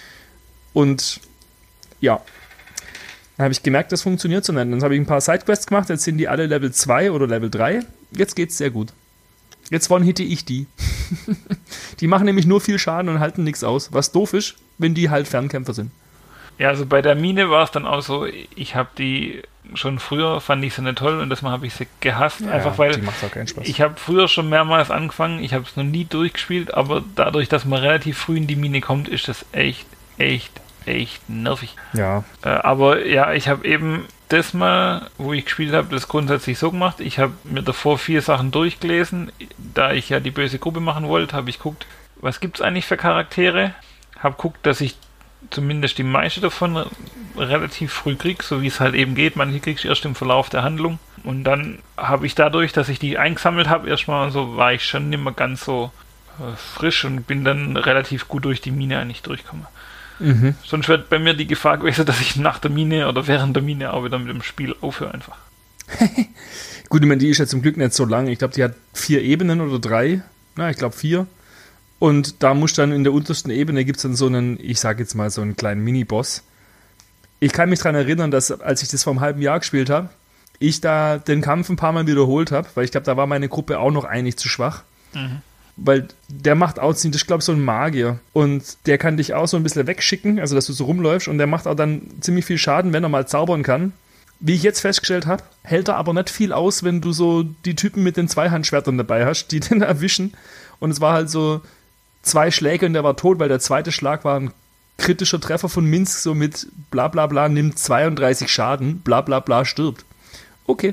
A: Und ja, dann habe ich gemerkt, das funktioniert so nicht. Dann habe ich ein paar Sidequests gemacht, jetzt sind die alle Level zwei oder Level drei. Jetzt geht's sehr gut. Jetzt one-hitte ich die. Die machen nämlich nur viel Schaden und halten nichts aus. Was doof ist, wenn die halt Fernkämpfer sind.
B: Ja, also bei der Mine war es dann auch so, ich habe die schon früher, fand ich sie nicht toll und desmal habe ich sie gehasst.
A: Ja,
B: einfach weil
A: die macht auch keinen Spaß.
B: Ich habe früher schon mehrmals angefangen, ich habe es noch nie durchgespielt, aber dadurch, dass man relativ früh in die Mine kommt, ist das echt, echt, echt nervig.
A: Ja.
B: Äh, aber ja, ich habe eben das mal, wo ich gespielt habe, das grundsätzlich so gemacht. Ich habe mir davor vier Sachen durchgelesen. Da ich ja die böse Gruppe machen wollte, habe ich geguckt, was gibt es eigentlich für Charaktere. Habe geguckt, dass ich zumindest die meiste davon relativ früh krieg, so wie es halt eben geht. Manche kriegst du erst im Verlauf der Handlung. Und dann habe ich dadurch, dass ich die eingesammelt habe, erstmal und so, war ich schon nicht mehr ganz so äh, frisch und bin dann relativ gut durch die Mine eigentlich durchgekommen. Mhm. Sonst wird bei mir die Gefahr gewesen, dass ich nach der Mine oder während der Mine auch wieder mit dem Spiel aufhöre einfach.
A: Gut, ich meine, die ist ja zum Glück nicht so lang. Ich glaube, die hat vier Ebenen oder drei. Na, ich glaube vier. Und da muss dann in der untersten Ebene gibt es dann so einen, ich sage jetzt mal so einen kleinen Mini-Boss. Ich kann mich daran erinnern, dass als ich das vor einem halben Jahr gespielt habe, ich da den Kampf ein paar Mal wiederholt habe, weil ich glaube, da war meine Gruppe auch noch eigentlich zu schwach. Mhm. Weil der macht auch, das ist glaube ich so ein Magier und der kann dich auch so ein bisschen wegschicken, also dass du so rumläufst und der macht auch dann ziemlich viel Schaden, wenn er mal zaubern kann. Wie ich jetzt festgestellt habe, hält er aber nicht viel aus, wenn du so die Typen mit den Zweihandschwertern dabei hast, die den erwischen und es war halt so zwei Schläge und der war tot, weil der zweite Schlag war ein kritischer Treffer von Minsk, so mit bla bla bla, nimmt zweiunddreißig Schaden, bla bla bla, stirbt. Okay.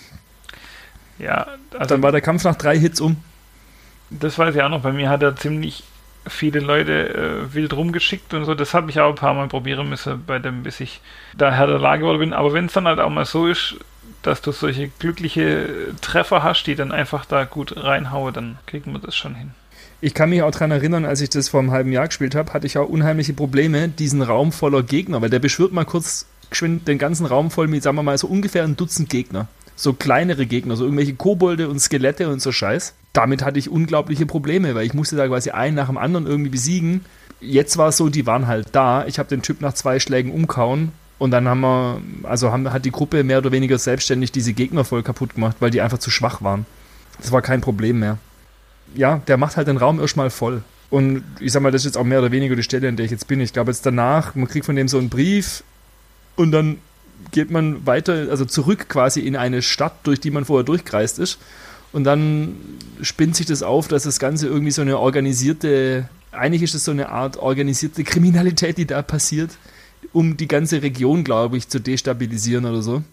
B: Ja, also
A: dann war der Kampf nach drei Hits um.
B: Das weiß ich auch noch, bei mir hat er ziemlich viele Leute äh, wild rumgeschickt und so, das habe ich auch ein paar Mal probieren müssen, bei dem, bis ich da Herr der Lage geworden bin, aber wenn es dann halt auch mal so ist, dass du solche glückliche Treffer hast, die dann einfach da gut reinhauen, dann kriegen wir das schon hin.
A: Ich kann mich auch daran erinnern, als ich das vor einem halben Jahr gespielt habe, hatte ich auch unheimliche Probleme, diesen Raum voller Gegner, weil der beschwört mal kurz geschwind den ganzen Raum voll mit, sagen wir mal, so ungefähr ein Dutzend Gegner. So kleinere Gegner, so irgendwelche Kobolde und Skelette und so Scheiß. Damit hatte ich unglaubliche Probleme, weil ich musste da quasi einen nach dem anderen irgendwie besiegen. Jetzt war es so, die waren halt da. Ich habe den Typ nach zwei Schlägen umgehauen und dann haben wir, also haben, hat die Gruppe mehr oder weniger selbstständig diese Gegner voll kaputt gemacht, weil die einfach zu schwach waren. Das war kein Problem mehr. Ja, der macht halt den Raum erstmal voll. Und ich sag mal, das ist jetzt auch mehr oder weniger die Stelle, an der ich jetzt bin. Ich glaube jetzt danach, man kriegt von dem so einen Brief und dann geht man weiter, also zurück quasi in eine Stadt, durch die man vorher durchgereist ist. Und dann spinnt sich das auf, dass das Ganze irgendwie so eine organisierte, eigentlich ist es so eine Art organisierte Kriminalität, die da passiert, um die ganze Region, glaube ich, zu destabilisieren oder so.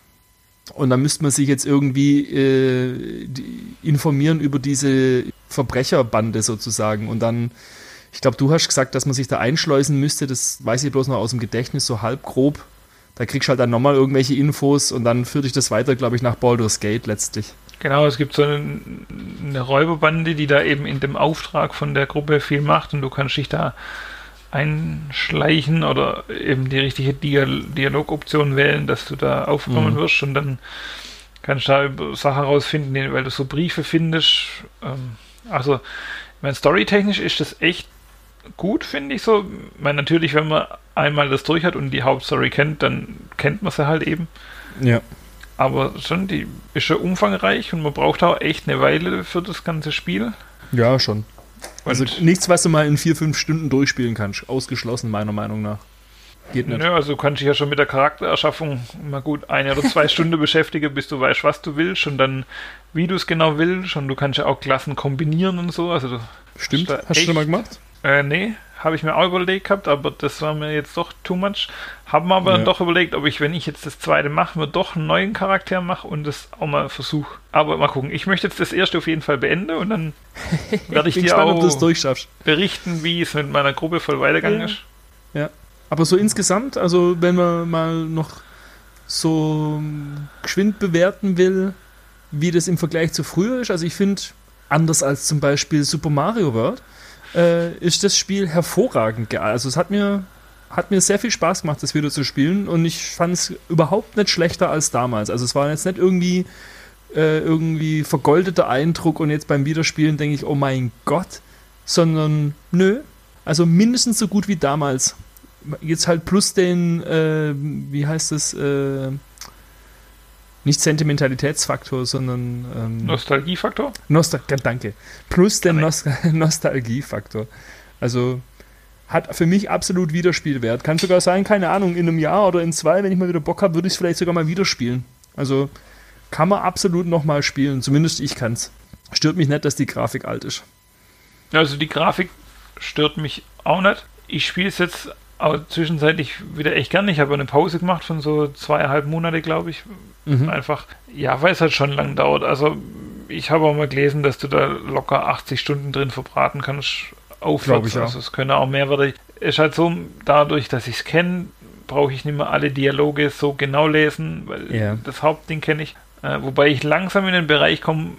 A: Und dann müsste man sich jetzt irgendwie äh, die, informieren über diese Verbrecherbande sozusagen. Und dann, ich glaube, du hast gesagt, dass man sich da einschleusen müsste, das weiß ich bloß noch aus dem Gedächtnis, so halb grob. Da kriegst du halt dann nochmal irgendwelche Infos und dann führt dich das weiter, glaube ich, nach Baldur's Gate letztlich.
B: Genau, es gibt so eine, eine Räuberbande, die da eben in dem Auftrag von der Gruppe viel macht und du kannst dich da einschleichen oder eben die richtige Dial- Dialogoption wählen, dass du da aufkommen mhm. wirst und dann kannst du da über Sachen herausfinden, weil du so Briefe findest. Ähm, also, ich meine, storytechnisch ist das echt gut, finde ich so. Ich meine, natürlich, wenn man einmal das durch hat und die Hauptstory kennt, dann kennt man sie halt eben.
A: Ja.
B: Aber schon, die ist schon umfangreich und man braucht auch echt eine Weile für das ganze Spiel.
A: Ja, schon. Also und nichts, was du mal in vier, fünf Stunden durchspielen kannst. Ausgeschlossen, meiner Meinung nach. Geht nicht.
B: Ja, also du kannst dich ja schon mit der Charaktererschaffung mal gut eine oder zwei Stunden beschäftigen, bis du weißt, was du willst und dann, wie du es genau willst. Und du kannst ja auch Klassen kombinieren und so. Also du
A: Stimmt, hast, hast du schon mal gemacht?
B: Äh, nee, habe ich mir auch überlegt gehabt, aber das war mir jetzt doch too much. Haben wir aber ja. dann doch überlegt, ob ich, wenn ich jetzt das zweite mache, mir doch einen neuen Charakter mache und das auch mal versuche. Aber mal gucken, ich möchte jetzt das erste auf jeden Fall beenden und dann werde ich, ich dir gespannt, auch
A: ob das
B: berichten, wie es mit meiner Gruppe voll weitergegangen
A: ja.
B: ist.
A: Ja, aber so insgesamt, also wenn man mal noch so geschwind bewerten will, wie das im Vergleich zu früher ist, also ich finde, anders als zum Beispiel Super Mario World, Äh, ist das Spiel hervorragend geil. Also es hat mir, hat mir sehr viel Spaß gemacht, das wieder zu spielen und ich fand es überhaupt nicht schlechter als damals. Also es war jetzt nicht irgendwie, äh, irgendwie vergoldeter Eindruck und jetzt beim Wiederspielen denke ich, oh mein Gott, sondern nö, also mindestens so gut wie damals. Jetzt halt plus den, äh, wie heißt das, äh, Nicht Sentimentalitätsfaktor, sondern ähm,
B: Nostalgiefaktor?
A: Nostal- danke. Plus der
B: Ja,
A: Nost- Nostalgiefaktor. Also hat für mich absolut Wiederspielwert. Kann sogar sein, keine Ahnung, in einem Jahr oder in zwei, wenn ich mal wieder Bock habe, würde ich es vielleicht sogar mal wieder spielen. Also kann man absolut nochmal spielen. Zumindest ich kann's. Stört mich nicht, dass die Grafik alt ist.
B: Also die Grafik stört mich auch nicht. Ich spiele es jetzt auch zwischenzeitlich wieder echt gern. Ich habe eine Pause gemacht von so zweieinhalb Monate, glaube ich. Mhm. Einfach, ja, weil es halt schon lang dauert. Also ich habe auch mal gelesen, dass du da locker achtzig Stunden drin verbraten kannst. Aufwärts.
A: Ich
B: also es können auch mehr werden. Es ist halt so, dadurch, dass ich es kenne, brauche ich nicht mehr alle Dialoge so genau lesen, weil
A: ja.
B: das Hauptding kenne ich. Äh, wobei ich langsam in den Bereich komme,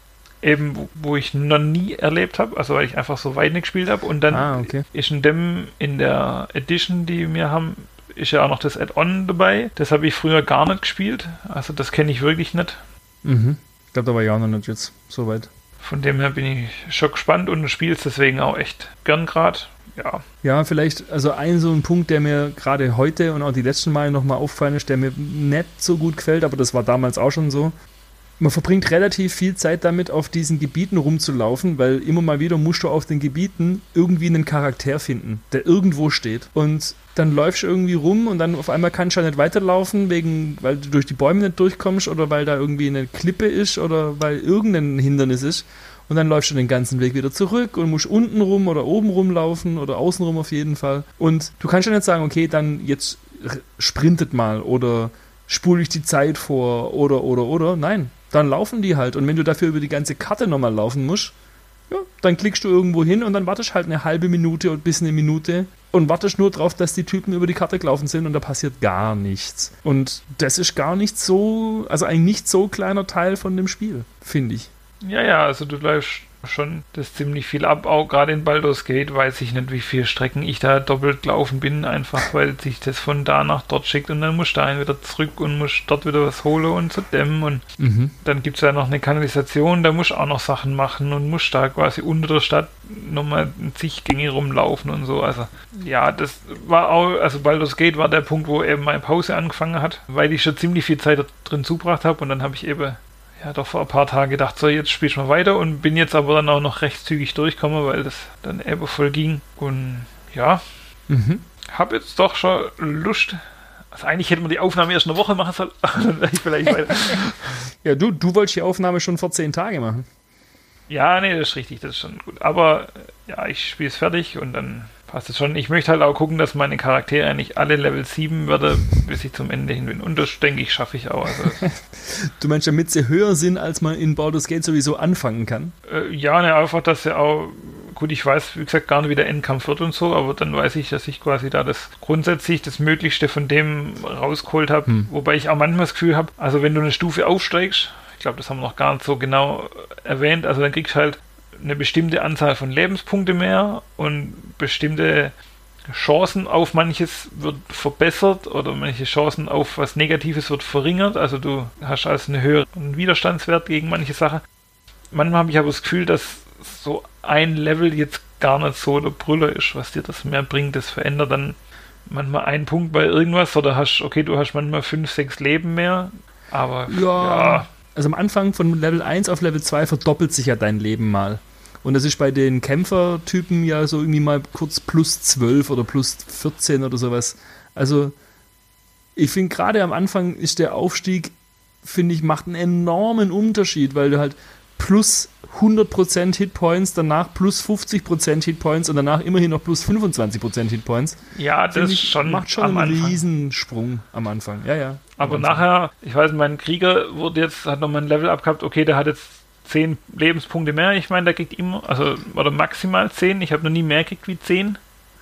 B: eben wo, wo ich noch nie erlebt habe, also weil ich einfach so weit nicht gespielt habe. Und dann
A: ah, okay.
B: ist in dem, in der Edition, die wir haben, ist ja auch noch das Add-on dabei. Das habe ich früher gar nicht gespielt. Also das kenne ich wirklich nicht.
A: Mhm. Ich glaube, da war ja auch noch nicht jetzt so weit.
B: Von dem her bin ich schon gespannt und spiele es deswegen auch echt gern gerade. Ja.
A: Ja, vielleicht, also ein so ein Punkt, der mir gerade heute und auch die letzten Male nochmal aufgefallen ist, der mir nicht so gut gefällt, aber das war damals auch schon so. Man verbringt relativ viel Zeit damit, auf diesen Gebieten rumzulaufen, weil immer mal wieder musst du auf den Gebieten irgendwie einen Charakter finden, der irgendwo steht. Und dann läufst du irgendwie rum und dann auf einmal kannst du ja nicht weiterlaufen, wegen, weil du durch die Bäume nicht durchkommst oder weil da irgendwie eine Klippe ist oder weil irgendein Hindernis ist. Und dann läufst du den ganzen Weg wieder zurück und musst unten rum oder oben rumlaufen oder außen rum auf jeden Fall. Und du kannst ja nicht sagen, okay, dann jetzt sprintet mal oder spule ich die Zeit vor oder, oder, oder. Nein, dann laufen die halt. Und wenn du dafür über die ganze Karte nochmal laufen musst, ja, dann klickst du irgendwo hin und dann wartest halt eine halbe Minute oder bis eine Minute und wartest nur drauf, dass die Typen über die Karte gelaufen sind und da passiert gar nichts. Und das ist gar nicht so, also ein nicht so kleiner Teil von dem Spiel, finde ich.
B: Ja, ja, also du läufst schon das ziemlich viel ab, auch gerade in Baldur's Gate weiß ich nicht, wie viele Strecken ich da doppelt gelaufen bin, einfach weil sich das von da nach dort schickt und dann musst du dahin wieder zurück und musst dort wieder was holen und zu dämmen und mhm. dann gibt es ja noch eine Kanalisation, da musst du auch noch Sachen machen und musst da quasi unter der Stadt nochmal zig Gänge rumlaufen und so, also ja, das war auch, also Baldur's Gate war der Punkt, wo eben meine Pause angefangen hat, weil ich schon ziemlich viel Zeit drin zugebracht habe und dann habe ich eben ja, doch vor ein paar Tagen gedacht, so jetzt spiel ich mal weiter und bin jetzt aber dann auch noch recht zügig durchgekommen, weil das dann eben voll ging. Und ja, mhm. habe jetzt doch schon Lust. Also eigentlich hätte man die Aufnahme erst eine Woche machen sollen, dann wäre ich vielleicht weiter.
A: Ja, du, du wolltest die Aufnahme schon vor zehn Tage machen.
B: Ja, nee, das ist richtig, das ist schon gut. Aber ja, ich spiele es fertig und dann passt es schon. Ich möchte halt auch gucken, dass meine Charaktere eigentlich alle Level sieben werden, bis ich zum Ende hin bin. Und das, denke ich, schaffe ich auch. Also,
A: du meinst, damit sie höher sind, als man in Baldur's Gate sowieso anfangen kann?
B: Äh, ja, ne, einfach, dass sie auch, gut, ich weiß, wie gesagt, gar nicht, wie der Endkampf wird und so, aber dann weiß ich, dass ich quasi da das grundsätzlich das Möglichste von dem rausgeholt habe. Hm. Wobei ich auch manchmal das Gefühl habe, also wenn du eine Stufe aufsteigst, ich glaube, das haben wir noch gar nicht so genau erwähnt, also dann kriegst du halt eine bestimmte Anzahl von Lebenspunkte mehr und bestimmte Chancen auf manches wird verbessert oder manche Chancen auf was Negatives wird verringert. Also du hast also einen höheren Widerstandswert gegen manche Sachen. Manchmal habe ich aber das Gefühl, dass so ein Level jetzt gar nicht so der Brüller ist, was dir das mehr bringt. Das verändert dann manchmal einen Punkt bei irgendwas oder hast, okay, du hast manchmal fünf, sechs Leben mehr, aber
A: ja.
B: ja.
A: Also am Anfang von Level eins auf Level zwei verdoppelt sich ja dein Leben mal. Und das ist bei den Kämpfertypen ja so irgendwie mal kurz plus zwölf oder plus vierzehn oder sowas. Also ich finde gerade am Anfang ist der Aufstieg, finde ich, macht einen enormen Unterschied, weil du halt plus hundert Prozent Hitpoints, danach plus fünfzig Prozent Hitpoints und danach immerhin noch plus fünfundzwanzig Prozent Hitpoints.
B: Ja, das
A: ich,
B: schon
A: macht schon einen Anfang. Riesensprung am Anfang. Ja, ja.
B: Aber nachher, ich weiß, mein Krieger wurde jetzt, hat nochmal ein Level abgehabt, okay, der hat jetzt zehn Lebenspunkte mehr. Ich meine, der kriegt immer, also, oder maximal zehn. Ich habe noch nie mehr gekriegt wie zehn.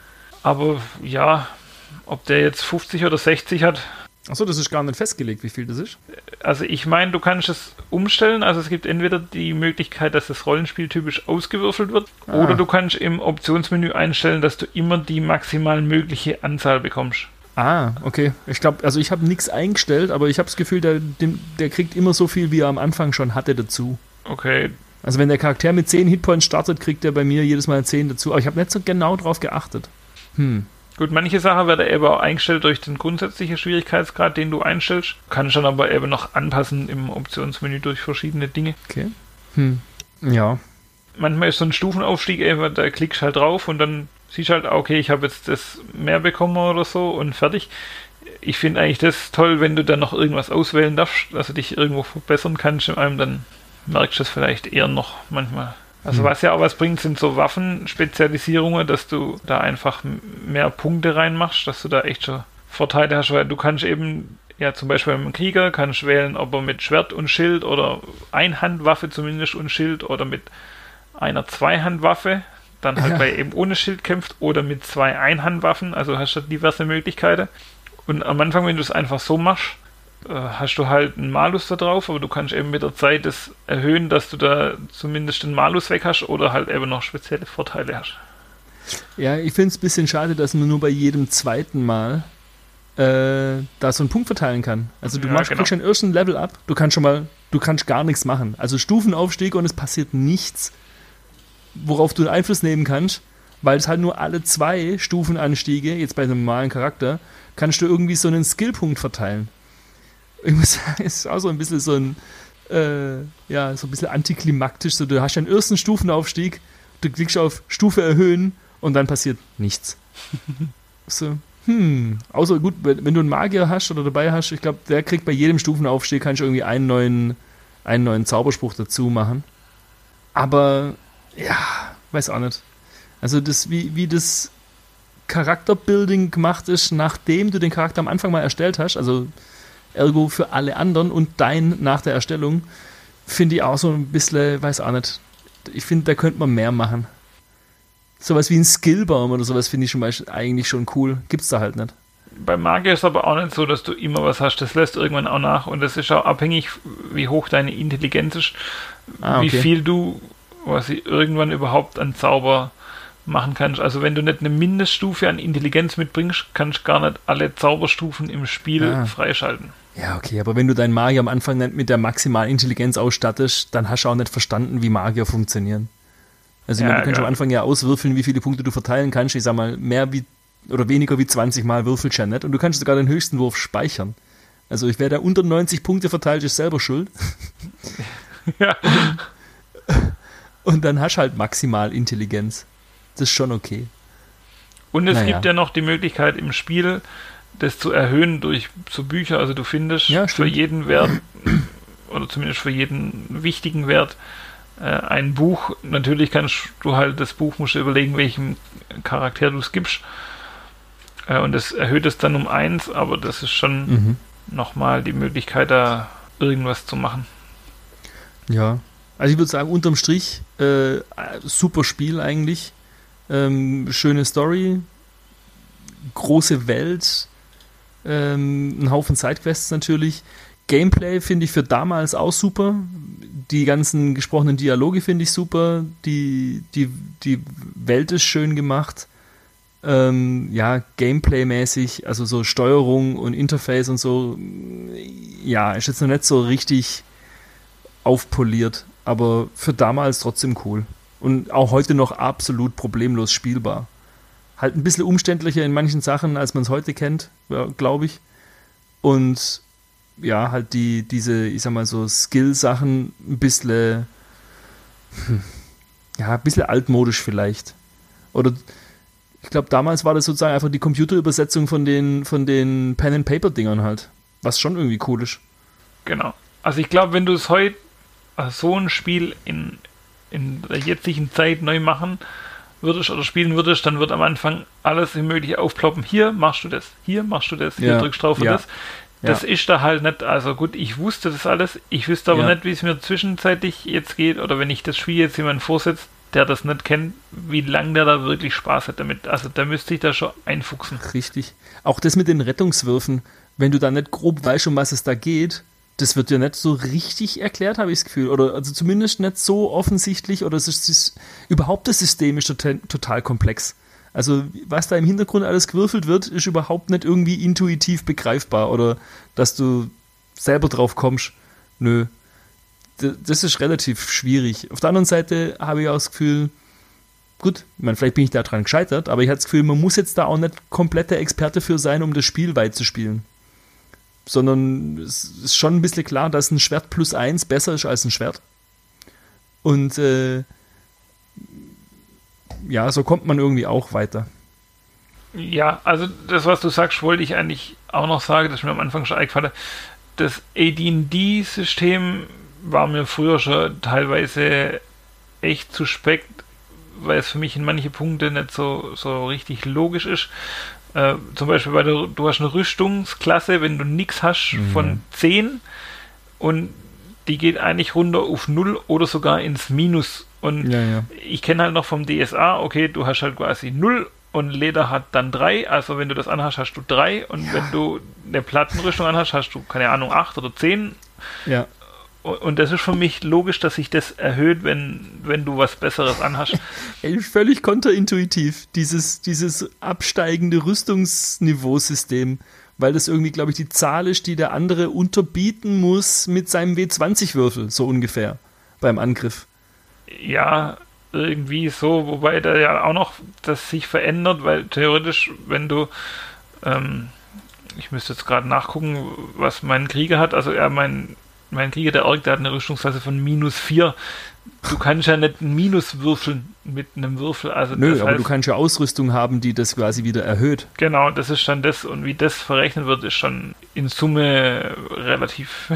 B: Aber ja, ob der jetzt fünfzig oder sechzig hat.
A: Achso, das ist gar nicht festgelegt, wie viel das ist?
B: Also ich meine, du kannst es umstellen. Also es gibt entweder die Möglichkeit, dass das Rollenspiel typisch ausgewürfelt wird, ah. oder du kannst im Optionsmenü einstellen, dass du immer die maximal mögliche Anzahl bekommst.
A: Ah, okay. Ich glaube, also ich habe nichts eingestellt, aber ich habe das Gefühl, der, der kriegt immer so viel, wie er am Anfang schon hatte dazu.
B: Okay.
A: Also wenn der Charakter mit zehn Hitpoints startet, kriegt er bei mir jedes Mal zehn dazu. Aber ich habe nicht so genau drauf geachtet. Hm.
B: Gut, manche Sachen werden eben auch eingestellt durch den grundsätzlichen Schwierigkeitsgrad, den du einstellst. Kannst dann aber eben noch anpassen im Optionsmenü durch verschiedene Dinge.
A: Okay. Hm. Ja.
B: Manchmal ist so ein Stufenaufstieg eben, da klickst halt drauf und dann siehst halt, okay, ich habe jetzt das mehr bekommen oder so und fertig. Ich finde eigentlich das toll, wenn du dann noch irgendwas auswählen darfst, dass du dich irgendwo verbessern kannst in einem, dann merkst du das vielleicht eher noch manchmal. Also was ja auch was bringt, sind so Waffenspezialisierungen, dass du da einfach mehr Punkte reinmachst, dass du da echt schon Vorteile hast, weil du kannst eben, ja zum Beispiel beim Krieger, kannst wählen, ob er mit Schwert und Schild oder Einhandwaffe zumindest und Schild oder mit einer Zweihandwaffe, dann halt ja. bei eben ohne Schild kämpft oder mit zwei Einhandwaffen, also hast du diverse Möglichkeiten. Und am Anfang, wenn du es einfach so machst, hast du halt einen Malus da drauf, aber du kannst eben mit der Zeit das erhöhen, dass du da zumindest den Malus weg hast oder halt eben noch spezielle Vorteile hast.
A: Ja, ich finde es ein bisschen schade, dass man nur bei jedem zweiten Mal äh, da so einen Punkt verteilen kann. Also du ja, machst, genau. kriegst schon ersten Level ab, du kannst schon mal, du kannst gar nichts machen. Also Stufenaufstieg und es passiert nichts, worauf du einen Einfluss nehmen kannst, weil es halt nur alle zwei Stufenanstiege, jetzt bei einem normalen Charakter, kannst du irgendwie so einen Skillpunkt verteilen. Ich muss sagen, es ist auch so ein bisschen so ein, äh, ja, so ein bisschen antiklimaktisch. So, du hast einen ersten Stufenaufstieg, du klickst auf Stufe erhöhen und dann passiert nichts. So, hm, außer gut, wenn, wenn du einen Magier hast oder dabei hast, ich glaube, der kriegt bei jedem Stufenaufstieg, kannst du irgendwie einen neuen, einen neuen Zauberspruch dazu machen. Aber, ja, weiß auch nicht. Also das, wie, wie das Charakterbuilding gemacht ist, nachdem du den Charakter am Anfang mal erstellt hast, also ergo für alle anderen und dein nach der Erstellung, finde ich auch so ein bisschen, weiß auch nicht, ich finde, da könnte man mehr machen. Sowas wie ein Skillbaum oder sowas finde ich schon mal eigentlich schon cool. Gibt's da halt nicht.
B: Bei Magier ist aber auch nicht so, dass du immer was hast, das lässt irgendwann auch nach und das ist auch abhängig, wie hoch deine Intelligenz ist, ah, okay. wie viel du, was ich irgendwann überhaupt an Zauber machen kannst. Also wenn du nicht eine Mindeststufe an Intelligenz mitbringst, kannst du gar nicht alle Zauberstufen im Spiel ah. freischalten.
A: Ja, okay, aber wenn du deinen Magier am Anfang nicht mit der maximalen Intelligenz ausstattest, dann hast du auch nicht verstanden, wie Magier funktionieren. Also ja, meine, du kannst ja. am Anfang ja auswürfeln, wie viele Punkte du verteilen kannst. Ich sag mal, mehr wie oder weniger wie zwanzig Mal würfelst du ja nicht. Und du kannst sogar den höchsten Wurf speichern. Also ich, wer da unter neunzig Punkte verteilt, ist selber schuld. Ja. Und, und dann hast du halt maximal Intelligenz. Das ist schon okay.
B: Und es
A: naja.
B: gibt ja noch die Möglichkeit im Spiel, das zu erhöhen durch so Bücher. Also du findest ja, für jeden Wert, oder zumindest für jeden wichtigen Wert, äh, ein Buch. Natürlich kannst du halt, das Buch musst du überlegen, welchem Charakter du es gibst. Äh, und das erhöht es dann um eins, aber das ist schon mhm. nochmal die Möglichkeit, da irgendwas zu machen.
A: Ja, also ich würde sagen, unterm Strich, äh, super Spiel eigentlich. Ähm, schöne Story, große Welt, ähm, ein Haufen Sidequests natürlich. Gameplay finde ich für damals auch super. Die ganzen gesprochenen Dialoge finde ich super. Die, die, die Welt ist schön gemacht. Ähm, ja, Gameplay-mäßig, also so Steuerung und Interface und so, ja, ist jetzt noch nicht so richtig aufpoliert, aber für damals trotzdem cool. Und auch heute noch absolut problemlos spielbar. Halt ein bisschen umständlicher in manchen Sachen, als man es heute kennt, ja, glaube ich. Und ja, halt die, diese, ich sag mal so, Skill-Sachen ein bisschen, hm, ja, ein bisschen altmodisch vielleicht. Oder ich glaube, damals war das sozusagen einfach die Computerübersetzung von den, von den Pen-and-Paper-Dingern halt. Was schon irgendwie cool ist.
B: Genau. Also ich glaube, wenn du es heute, also so ein Spiel in in der jetzigen Zeit neu machen würdest oder spielen würdest, dann wird am Anfang alles Mögliche aufploppen. Hier machst du das, hier machst du das, hier ja. drückst du drauf und ja. das. Das ja. ist da halt nicht, also gut, ich wusste das alles, ich wüsste aber ja. nicht, wie es mir zwischenzeitlich jetzt geht oder wenn ich das Spiel jetzt jemand vorsetzt, der das nicht kennt, wie lange der da wirklich Spaß hat damit. Also da müsste ich da schon einfuchsen.
A: Richtig. Auch das mit den Rettungswürfen, wenn du da nicht grob weißt, um was es da geht, das wird ja nicht so richtig erklärt, habe ich das Gefühl. Oder also zumindest nicht so offensichtlich. Oder es ist, es ist überhaupt das System ist total, total komplex. Also was da im Hintergrund alles gewürfelt wird, ist überhaupt nicht irgendwie intuitiv begreifbar. Oder dass du selber drauf kommst. Nö. Das ist relativ schwierig. Auf der anderen Seite habe ich auch das Gefühl, gut, ich meine, vielleicht bin ich da dran gescheitert, aber ich hatte das Gefühl, man muss jetzt da auch nicht kompletter Experte für sein, um das Spiel weit zu spielen. Sondern es ist schon ein bisschen klar, dass ein Schwert plus eins besser ist als ein Schwert. Und äh, ja, so kommt man irgendwie auch weiter.
B: Ja, also das, was du sagst, wollte ich eigentlich auch noch sagen, das ist mir am Anfang schon eingefallen. Das A D und D-System war mir früher schon teilweise echt suspekt, weil es für mich in manche Punkte nicht so, so richtig logisch ist. Äh, zum Beispiel, weil du, du hast eine Rüstungsklasse, wenn du nichts hast, mhm. von zehn und die geht eigentlich runter auf null oder sogar ins Minus. Und
A: ja, ja.
B: ich kenne halt noch vom D S A, okay, du hast halt quasi null und Leder hat dann drei, also wenn du das anhast, hast du drei und ja. wenn du eine Plattenrüstung anhast, hast du, keine Ahnung, acht oder zehn.
A: Ja.
B: Und das ist für mich logisch, dass sich das erhöht, wenn, wenn du was Besseres anhast.
A: Ey, völlig konterintuitiv, dieses, dieses absteigende Rüstungsniveausystem, weil das irgendwie, glaube ich, die Zahl ist, die der andere unterbieten muss mit seinem W zwanzig Würfel, so ungefähr, beim Angriff.
B: Ja, irgendwie so, wobei da ja auch noch das sich verändert, weil theoretisch, wenn du, ähm, ich müsste jetzt gerade nachgucken, was mein Krieger hat, also er, mein, mein Krieger, der Ork, der hat eine Rüstungsklasse von minus vier. Du kannst ja nicht ein Minus würfeln mit einem Würfel. Also
A: Nö,
B: das
A: aber
B: heißt,
A: du kannst ja Ausrüstung haben, die das quasi wieder erhöht.
B: Genau, das ist dann das, und wie das verrechnet wird, ist schon in Summe relativ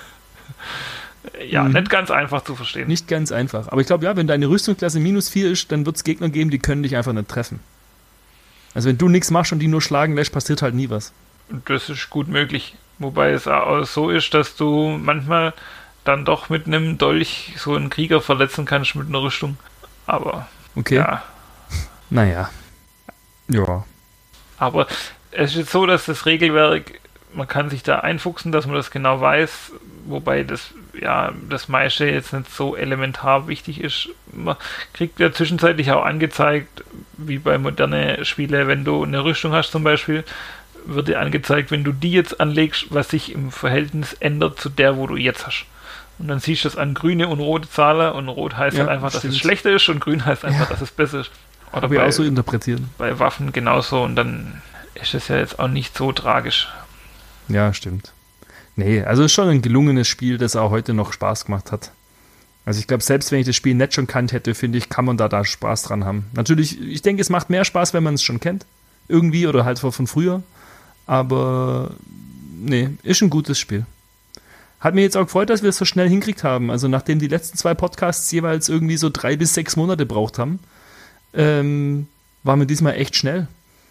B: ja, mhm. nicht ganz einfach zu verstehen.
A: Nicht ganz einfach. Aber ich glaube, ja, wenn deine Rüstungsklasse minus vier ist, dann wird es Gegner geben, die können dich einfach nicht treffen. Also wenn du nichts machst und die nur schlagen lässt, passiert halt nie was.
B: Und das ist gut möglich. Wobei es auch so ist, dass du manchmal dann doch mit einem Dolch so einen Krieger verletzen kannst mit einer Rüstung. Aber,
A: okay.
B: ja.
A: Naja. Ja.
B: Aber es ist jetzt so, dass das Regelwerk, man kann sich da einfuchsen, dass man das genau weiß, wobei das, ja, das meiste jetzt nicht so elementar wichtig ist. Man kriegt ja zwischenzeitlich auch angezeigt, wie bei modernen Spielen, wenn du eine Rüstung hast zum Beispiel, wird dir angezeigt, wenn du die jetzt anlegst, was sich im Verhältnis ändert zu der, wo du jetzt hast. Und dann siehst du das an grüne und rote Zahlen und rot heißt ja, halt einfach, stimmt. dass es schlechter ist und grün heißt einfach, ja. dass es besser ist.
A: Oder bei, auch so interpretieren.
B: Bei Waffen genauso und dann ist es ja jetzt auch nicht so tragisch.
A: Ja, stimmt. Nee, also ist schon ein gelungenes Spiel, das auch heute noch Spaß gemacht hat. Also ich glaube, selbst wenn ich das Spiel nicht schon kannt hätte, finde ich, kann man da, da Spaß dran haben. Natürlich, ich denke, es macht mehr Spaß, wenn man es schon kennt. Irgendwie oder halt von früher. Aber nee, ist ein gutes Spiel. Hat mir jetzt auch gefreut, dass wir es so schnell hinkriegt haben. Also nachdem die letzten zwei Podcasts jeweils irgendwie so drei bis sechs Monate braucht haben, ähm, waren wir diesmal echt schnell.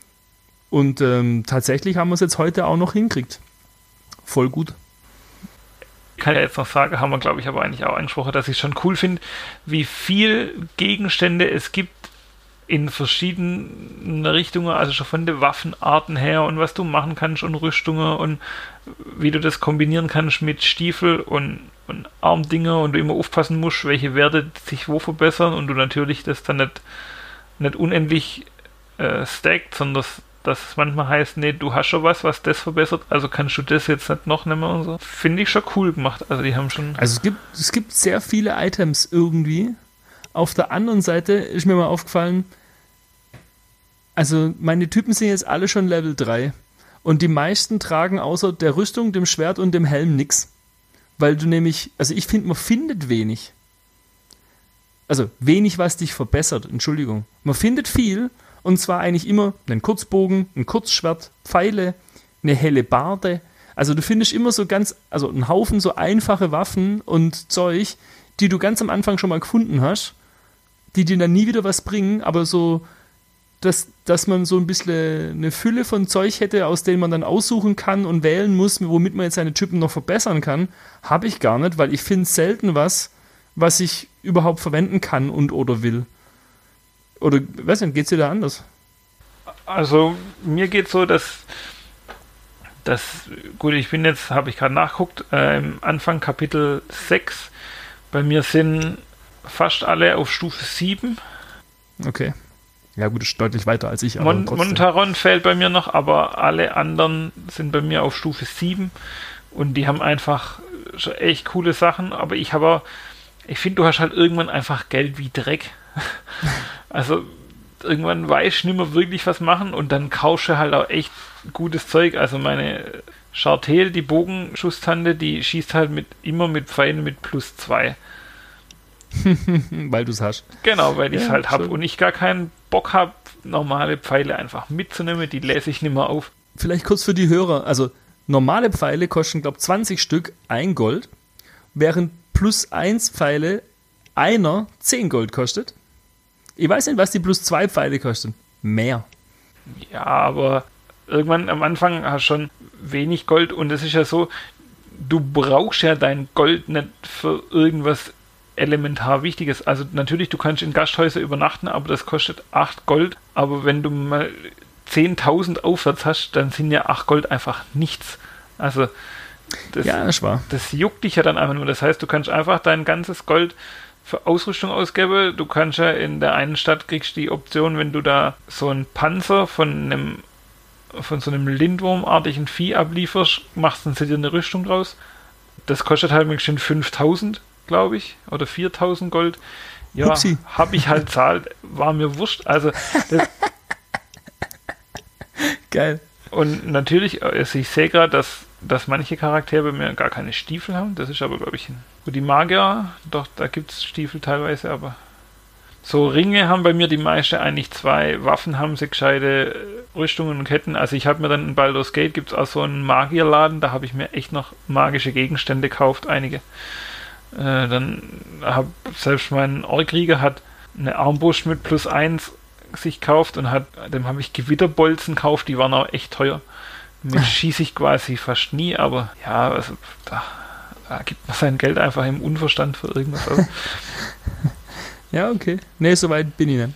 A: Und ähm, tatsächlich haben wir es jetzt heute auch noch hinkriegt. Voll gut.
B: Ich kann ja jetzt noch sagen, haben wir, glaube ich, aber eigentlich auch angesprochen, dass ich schon cool finde, wie viel Gegenstände es gibt in verschiedenen Richtungen, also schon von den Waffenarten her und was du machen kannst und Rüstungen und wie du das kombinieren kannst mit Stiefel und, und Armdinger und du immer aufpassen musst, welche Werte sich wo verbessern und du natürlich das dann nicht, nicht unendlich äh, stackt, sondern dass es manchmal heißt, nee, du hast schon was, was das verbessert, also kannst du das jetzt nicht noch nehmen und so. Finde ich schon cool gemacht. Also die haben schon...
A: Also es gibt, es gibt sehr viele Items irgendwie. Auf der anderen Seite ist mir mal aufgefallen, also meine Typen sind jetzt alle schon Level drei und die meisten tragen außer der Rüstung, dem Schwert und dem Helm nix. Weil du nämlich, also ich finde, man findet wenig. Also wenig, was dich verbessert, Entschuldigung. Man findet viel und zwar eigentlich immer einen Kurzbogen, ein Kurzschwert, Pfeile, eine Hellebarde. Also du findest immer so ganz, also einen Haufen so einfache Waffen und Zeug, die du ganz am Anfang schon mal gefunden hast, die dir dann nie wieder was bringen, aber so, dass, dass man so ein bisschen eine Fülle von Zeug hätte, aus denen man dann aussuchen kann und wählen muss, womit man jetzt seine Typen noch verbessern kann, habe ich gar nicht, weil ich finde selten was, was ich überhaupt verwenden kann und oder will. Oder, weiß nicht, geht's dir da anders?
B: Also, mir geht's so, dass das, gut, ich bin jetzt, habe ich gerade nachgeguckt, äh, im Anfang Kapitel sechs, bei mir sind fast alle auf Stufe sieben.
A: Okay. Ja gut, ist deutlich weiter als ich.
B: Aber Mon- Montaron fehlt bei mir noch, aber alle anderen sind bei mir auf Stufe sieben und die haben einfach schon echt coole Sachen, aber ich habe, ich finde, du hast halt irgendwann einfach Geld wie Dreck. Also irgendwann weiß ich nicht mehr wirklich was machen und dann kaufst du halt auch echt gutes Zeug. Also meine Chartel, die Bogenschusstante, die schießt halt mit immer mit Pfeilen mit plus zwei.
A: Weil du es hast.
B: Genau, weil ich es
A: ja,
B: halt habe und ich gar keinen Bock habe, normale Pfeile einfach mitzunehmen, die lese ich nicht mehr auf.
A: Vielleicht kurz für die Hörer, also normale Pfeile kosten, glaube ich, zwanzig Stück ein Gold, während plus eins Pfeile einer zehn Gold kostet. Ich weiß nicht, was die plus zwei Pfeile kosten. Mehr.
B: Ja, aber irgendwann am Anfang hast du schon wenig Gold und es ist ja so, du brauchst ja dein Gold nicht für irgendwas elementar Wichtiges. Also natürlich, du kannst in Gasthäuser übernachten, aber das kostet acht Gold. Aber wenn du mal zehntausend aufwärts hast, dann sind ja acht Gold einfach nichts. Also das,
A: ja, das war.
B: Das juckt dich ja dann einfach nur. Das heißt, du kannst einfach dein ganzes Gold für Ausrüstung ausgeben. Du kannst ja in der einen Stadt kriegst die Option, wenn du da so einen Panzer von einem von so einem Lindwurmartigen Vieh ablieferst, machst dann dir eine Rüstung draus. Das kostet halt bestimmt fünftausend, glaube ich, oder viertausend Gold. Ja, habe ich halt zahlt, war mir wurscht. Also das
A: geil.
B: Und natürlich, also ich sehe gerade, dass, dass manche Charaktere bei mir gar keine Stiefel haben. Das ist aber, glaube ich, wo die Magier, doch, da gibt es Stiefel teilweise, aber so Ringe haben bei mir die meisten eigentlich zwei, Waffen haben sie gescheite Rüstungen und Ketten. Also ich habe mir dann in Baldur's Gate, gibt es auch so einen Magierladen, da habe ich mir echt noch magische Gegenstände gekauft, einige. Äh, dann habe selbst mein Orkrieger hat eine Armbrust mit plus eins sich gekauft und hat, dem habe ich Gewitterbolzen gekauft, die waren auch echt teuer. Mit schieße ich quasi fast nie, aber ja, also da, da gibt man sein Geld einfach im Unverstand für irgendwas. Also.
A: Ja, okay. Nee, soweit bin ich nicht.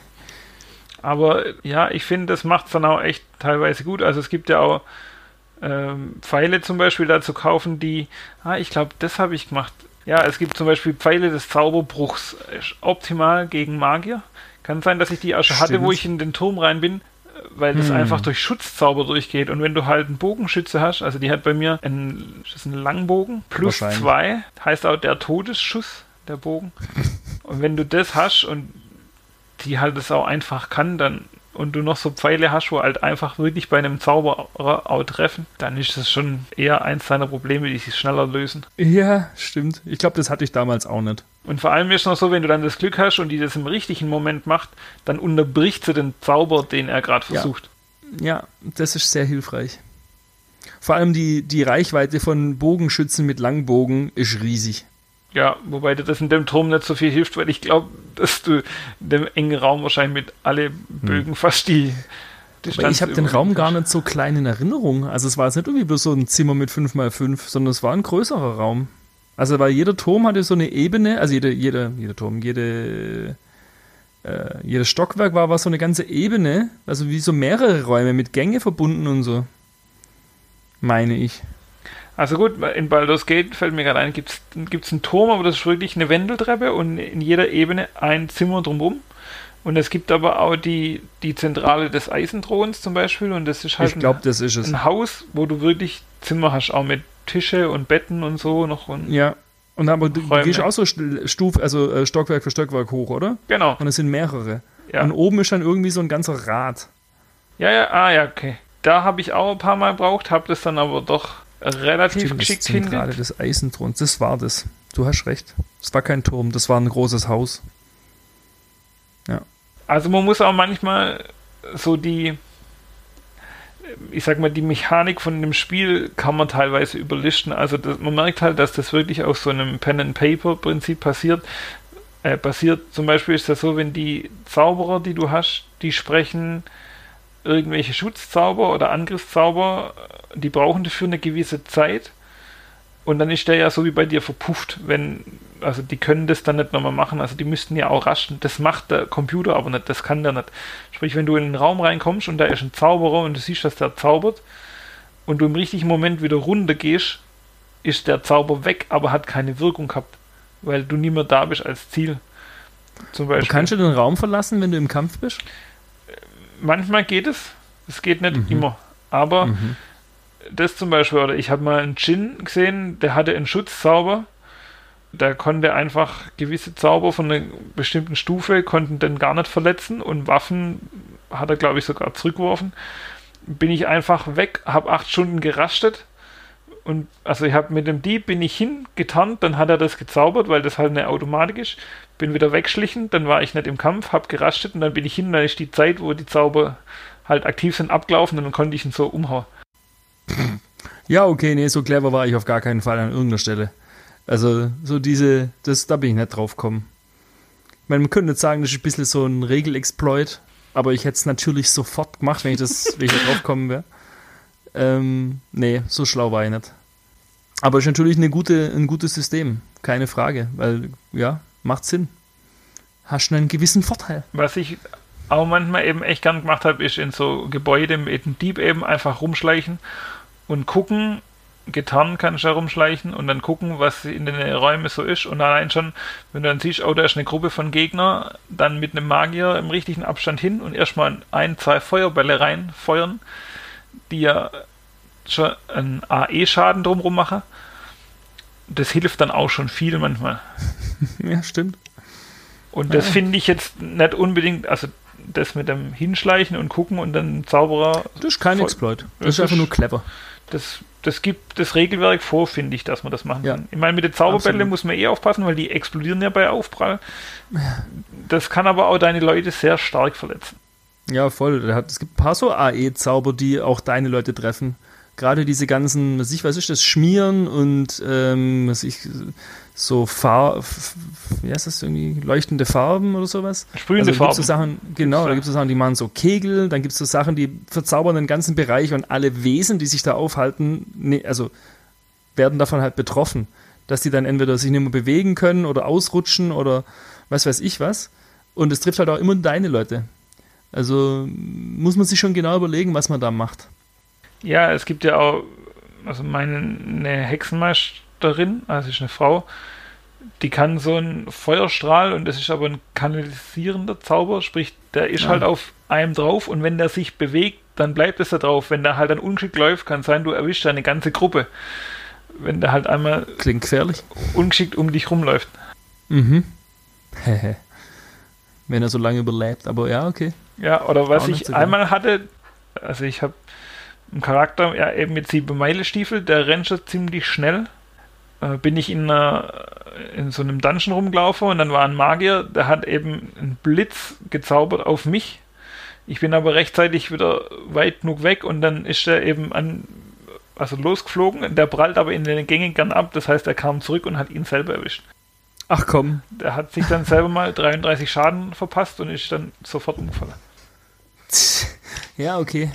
B: Aber ja, ich finde, das macht es dann auch echt teilweise gut. Also es gibt ja auch ähm, Pfeile zum Beispiel da zu kaufen, die, ah, ich glaube, das habe ich gemacht. Ja, es gibt zum Beispiel Pfeile des Zauberbruchs. Optimal gegen Magier. Kann sein, dass ich die auch schon hatte, wo ich in den Turm rein bin, weil das hm. einfach durch Schutzzauber durchgeht. Und wenn du halt einen Bogenschütze hast, also die hat bei mir einen, das ist ein Langbogen, plus zwei, heißt auch der Todesschuss, der Bogen. Und wenn du das hast und die halt das auch einfach kann, dann und du noch so Pfeile hast, wo halt einfach wirklich bei einem Zauberer auch treffen, dann ist das schon eher eins seiner Probleme, die sich schneller lösen.
A: Ja, stimmt. Ich glaube, das hatte ich damals auch nicht.
B: Und vor allem ist es noch so, wenn du dann das Glück hast und die das im richtigen Moment macht, dann unterbricht sie den Zauber, den er gerade versucht.
A: Ja. ja, das ist sehr hilfreich. Vor allem die, die Reichweite von Bogenschützen mit Langbogen ist riesig.
B: Ja, wobei dir das in dem Turm nicht so viel hilft, weil ich glaube, dass du in dem engen Raum wahrscheinlich mit alle Bögen hm. fast die
A: Distanz. Ich habe den Raum gar nicht so klein in Erinnerung. Also es war jetzt nicht irgendwie bloß so ein Zimmer mit fünf mal fünf, sondern es war ein größerer Raum. Also weil jeder Turm hatte so eine Ebene, also jeder, jeder, jeder Turm, jede, äh, jedes Stockwerk war, war so eine ganze Ebene, also wie so mehrere Räume mit Gänge verbunden und so. Meine ich.
B: Also gut, in Baldur's Gate fällt mir gerade ein, gibt es einen Turm, aber das ist wirklich eine Wendeltreppe und in jeder Ebene ein Zimmer drumherum. Und es gibt aber auch die, die Zentrale des Eisenthrons zum Beispiel und das ist halt
A: ich glaub,
B: ein,
A: das ist es.
B: ein Haus, wo du wirklich Zimmer hast, auch mit Tische und Betten und so noch. Und
A: ja, und aber du, du gehst auch so Stuf, also Stockwerk für Stockwerk hoch, oder?
B: Genau.
A: Und es sind mehrere.
B: Ja.
A: Und oben ist dann irgendwie so ein ganzer Rad.
B: Ja, ja, ah ja, okay. Da habe ich auch ein paar Mal gebraucht, habe das dann aber doch relativ
A: Stimmt,
B: geschickt
A: hinter. Die Zentrale des Eisenthrons, das war das. Du hast recht. Das war kein Turm, das war ein großes Haus. Ja.
B: Also man muss auch manchmal so die, ich sag mal, die Mechanik von dem Spiel kann man teilweise überlisten. Also das, man merkt halt, dass das wirklich auf so einem Pen-and-Paper-Prinzip passiert. Äh, passiert zum Beispiel ist das so, wenn die Zauberer, die du hast, die sprechen irgendwelche Schutzzauber oder Angriffszauber, die brauchen dafür eine gewisse Zeit und dann ist der ja so wie bei dir verpufft, wenn, also die können das dann nicht nochmal machen, also die müssten ja auch raschen, das macht der Computer aber nicht, das kann der nicht. Sprich, wenn du in den Raum reinkommst und da ist ein Zauberer und du siehst, dass der zaubert und du im richtigen Moment wieder runter gehst, ist der Zauber weg, aber hat keine Wirkung gehabt, weil du nicht mehr da bist als Ziel. Zum Beispiel.
A: Du kannst du den Raum verlassen, wenn du im Kampf bist?
B: Manchmal geht es, es geht nicht mhm. immer, aber mhm. das zum Beispiel, oder ich habe mal einen Djinn gesehen, der hatte einen Schutzzauber Der konnte einfach gewisse Zauber von einer bestimmten Stufe, konnten dann gar nicht verletzen und Waffen hat er, glaube ich, sogar zurückgeworfen. Bin ich einfach weg, habe acht Stunden gerastet und also ich habe mit dem Dieb bin ich hingetarnt, dann hat er das gezaubert, weil das halt eine Automatik ist. Bin wieder wegschlichen, dann war ich nicht im Kampf, habe gerastet und dann bin ich hin, dann ist die Zeit, wo die Zauber halt aktiv sind, abgelaufen und dann konnte ich ihn so umhauen.
A: Ja, okay, nee, so clever war ich auf gar keinen Fall an irgendeiner Stelle. Also, so diese, das, da bin ich nicht drauf gekommen. Ich meine, man könnte jetzt sagen, das ist ein bisschen so ein Regelexploit, aber ich hätte es natürlich sofort gemacht, wenn ich, das, wenn ich da drauf gekommen wäre. Ähm, nee, so schlau war ich nicht. Aber es ist natürlich eine gute, ein gutes System, keine Frage, weil, ja, macht Sinn. Hast du einen gewissen Vorteil.
B: Was ich auch manchmal eben echt gern gemacht habe, ist in so Gebäude mit einem Dieb eben einfach rumschleichen und gucken, getarnt kannst du herumschleichen und dann gucken, was in den Räumen so ist und allein schon, wenn du dann siehst, oh, da ist eine Gruppe von Gegner, dann mit einem Magier im richtigen Abstand hin und erstmal ein, zwei Feuerbälle reinfeuern, die ja schon einen A E-Schaden drumrum machen. Das hilft dann auch schon viel manchmal.
A: Ja, stimmt.
B: Und das
A: ja.
B: finde ich jetzt nicht unbedingt, also das mit dem Hinschleichen und gucken und dann Zauberer...
A: Das ist kein Exploit. Das, das ist einfach nur clever.
B: Das, das gibt das Regelwerk vor, finde ich, dass man das machen
A: ja.
B: kann. Ich meine, mit den Zauberbälle
A: Absolut.
B: muss man eh aufpassen, weil die explodieren ja bei Aufprall. Das kann aber auch deine Leute sehr stark verletzen.
A: Ja, voll. Es gibt ein paar so A E-Zauber, die auch deine Leute treffen. Gerade diese ganzen, was ich, was ist das, Schmieren und ähm, was ich, so Farben, wie heißt das irgendwie, leuchtende Farben oder sowas?
B: Sprühende
A: also,
B: Farben.
A: So Sachen, genau, da gibt es so Sachen, die machen so Kegel, dann gibt es so Sachen, die verzaubern den ganzen Bereich und alle Wesen, die sich da aufhalten, ne, also werden davon halt betroffen, dass die dann entweder sich nicht mehr bewegen können oder ausrutschen oder was weiß ich was. Und es trifft halt auch immer deine Leute. Also muss man sich schon genau überlegen, was man da macht.
B: Ja, es gibt ja auch, also meine eine Hexenmeisterin, also ist eine Frau, die kann so einen Feuerstrahl und das ist aber ein kanalisierender Zauber, sprich, der ist ja. halt auf einem drauf und wenn der sich bewegt, dann bleibt es da drauf. Wenn der halt dann ungeschickt läuft, kann sein, du erwischst eine ganze Gruppe. Wenn der halt einmal
A: klingt gefährlich
B: ungeschickt um dich rumläuft.
A: Mhm. Hehe. Wenn er so lange überlebt, aber ja, okay.
B: Ja, oder was ich
A: so
B: einmal hatte, also ich habe einen Charakter, ja eben mit sieben Meilestiefel, der rennt schon ziemlich schnell. Äh, bin ich in, einer, in so einem Dungeon rumgelaufen und dann war ein Magier, der hat eben einen Blitz gezaubert auf mich. Ich bin aber rechtzeitig wieder weit genug weg und dann ist er eben an, also losgeflogen, der prallt aber in den Gängen gern ab, das heißt, er kam zurück und hat ihn selber erwischt.
A: Ach komm.
B: Der hat sich dann selber mal dreiunddreißig Schaden verpasst und ist dann sofort umgefallen.
A: Ja, okay.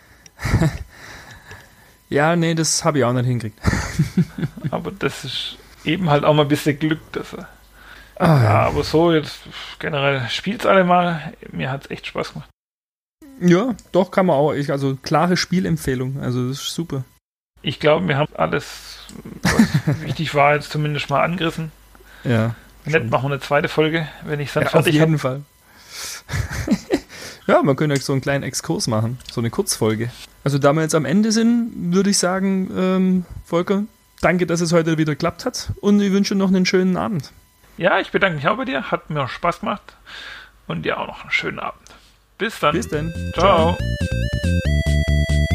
A: Ja, nee, das habe ich auch nicht hingekriegt.
B: Aber das ist eben halt auch mal ein bisschen Glück. Dass er,
A: ah,
B: ja,
A: ja,
B: aber so, jetzt generell spielt's alle mal. Mir hat es echt Spaß gemacht.
A: Ja, doch, kann man auch. Ich, also klare Spielempfehlung. Also das ist super.
B: Ich glaube, wir haben alles, was wichtig war, jetzt zumindest mal angerissen.
A: Ja.
B: Wenn nicht, machen wir eine zweite Folge, wenn ich es dann
A: ja,
B: fertig
A: habe. Auf jeden
B: hab.
A: Fall. Ja, man könnte so einen kleinen Exkurs machen. So eine Kurzfolge. Also da wir jetzt am Ende sind, würde ich sagen, ähm, Volker, danke, dass es heute wieder geklappt hat und ich wünsche noch einen schönen Abend.
B: Ja, ich bedanke mich auch bei dir. Hat mir Spaß gemacht und dir auch noch einen schönen Abend. Bis dann.
A: Bis dann.
B: Ciao.
A: Ciao.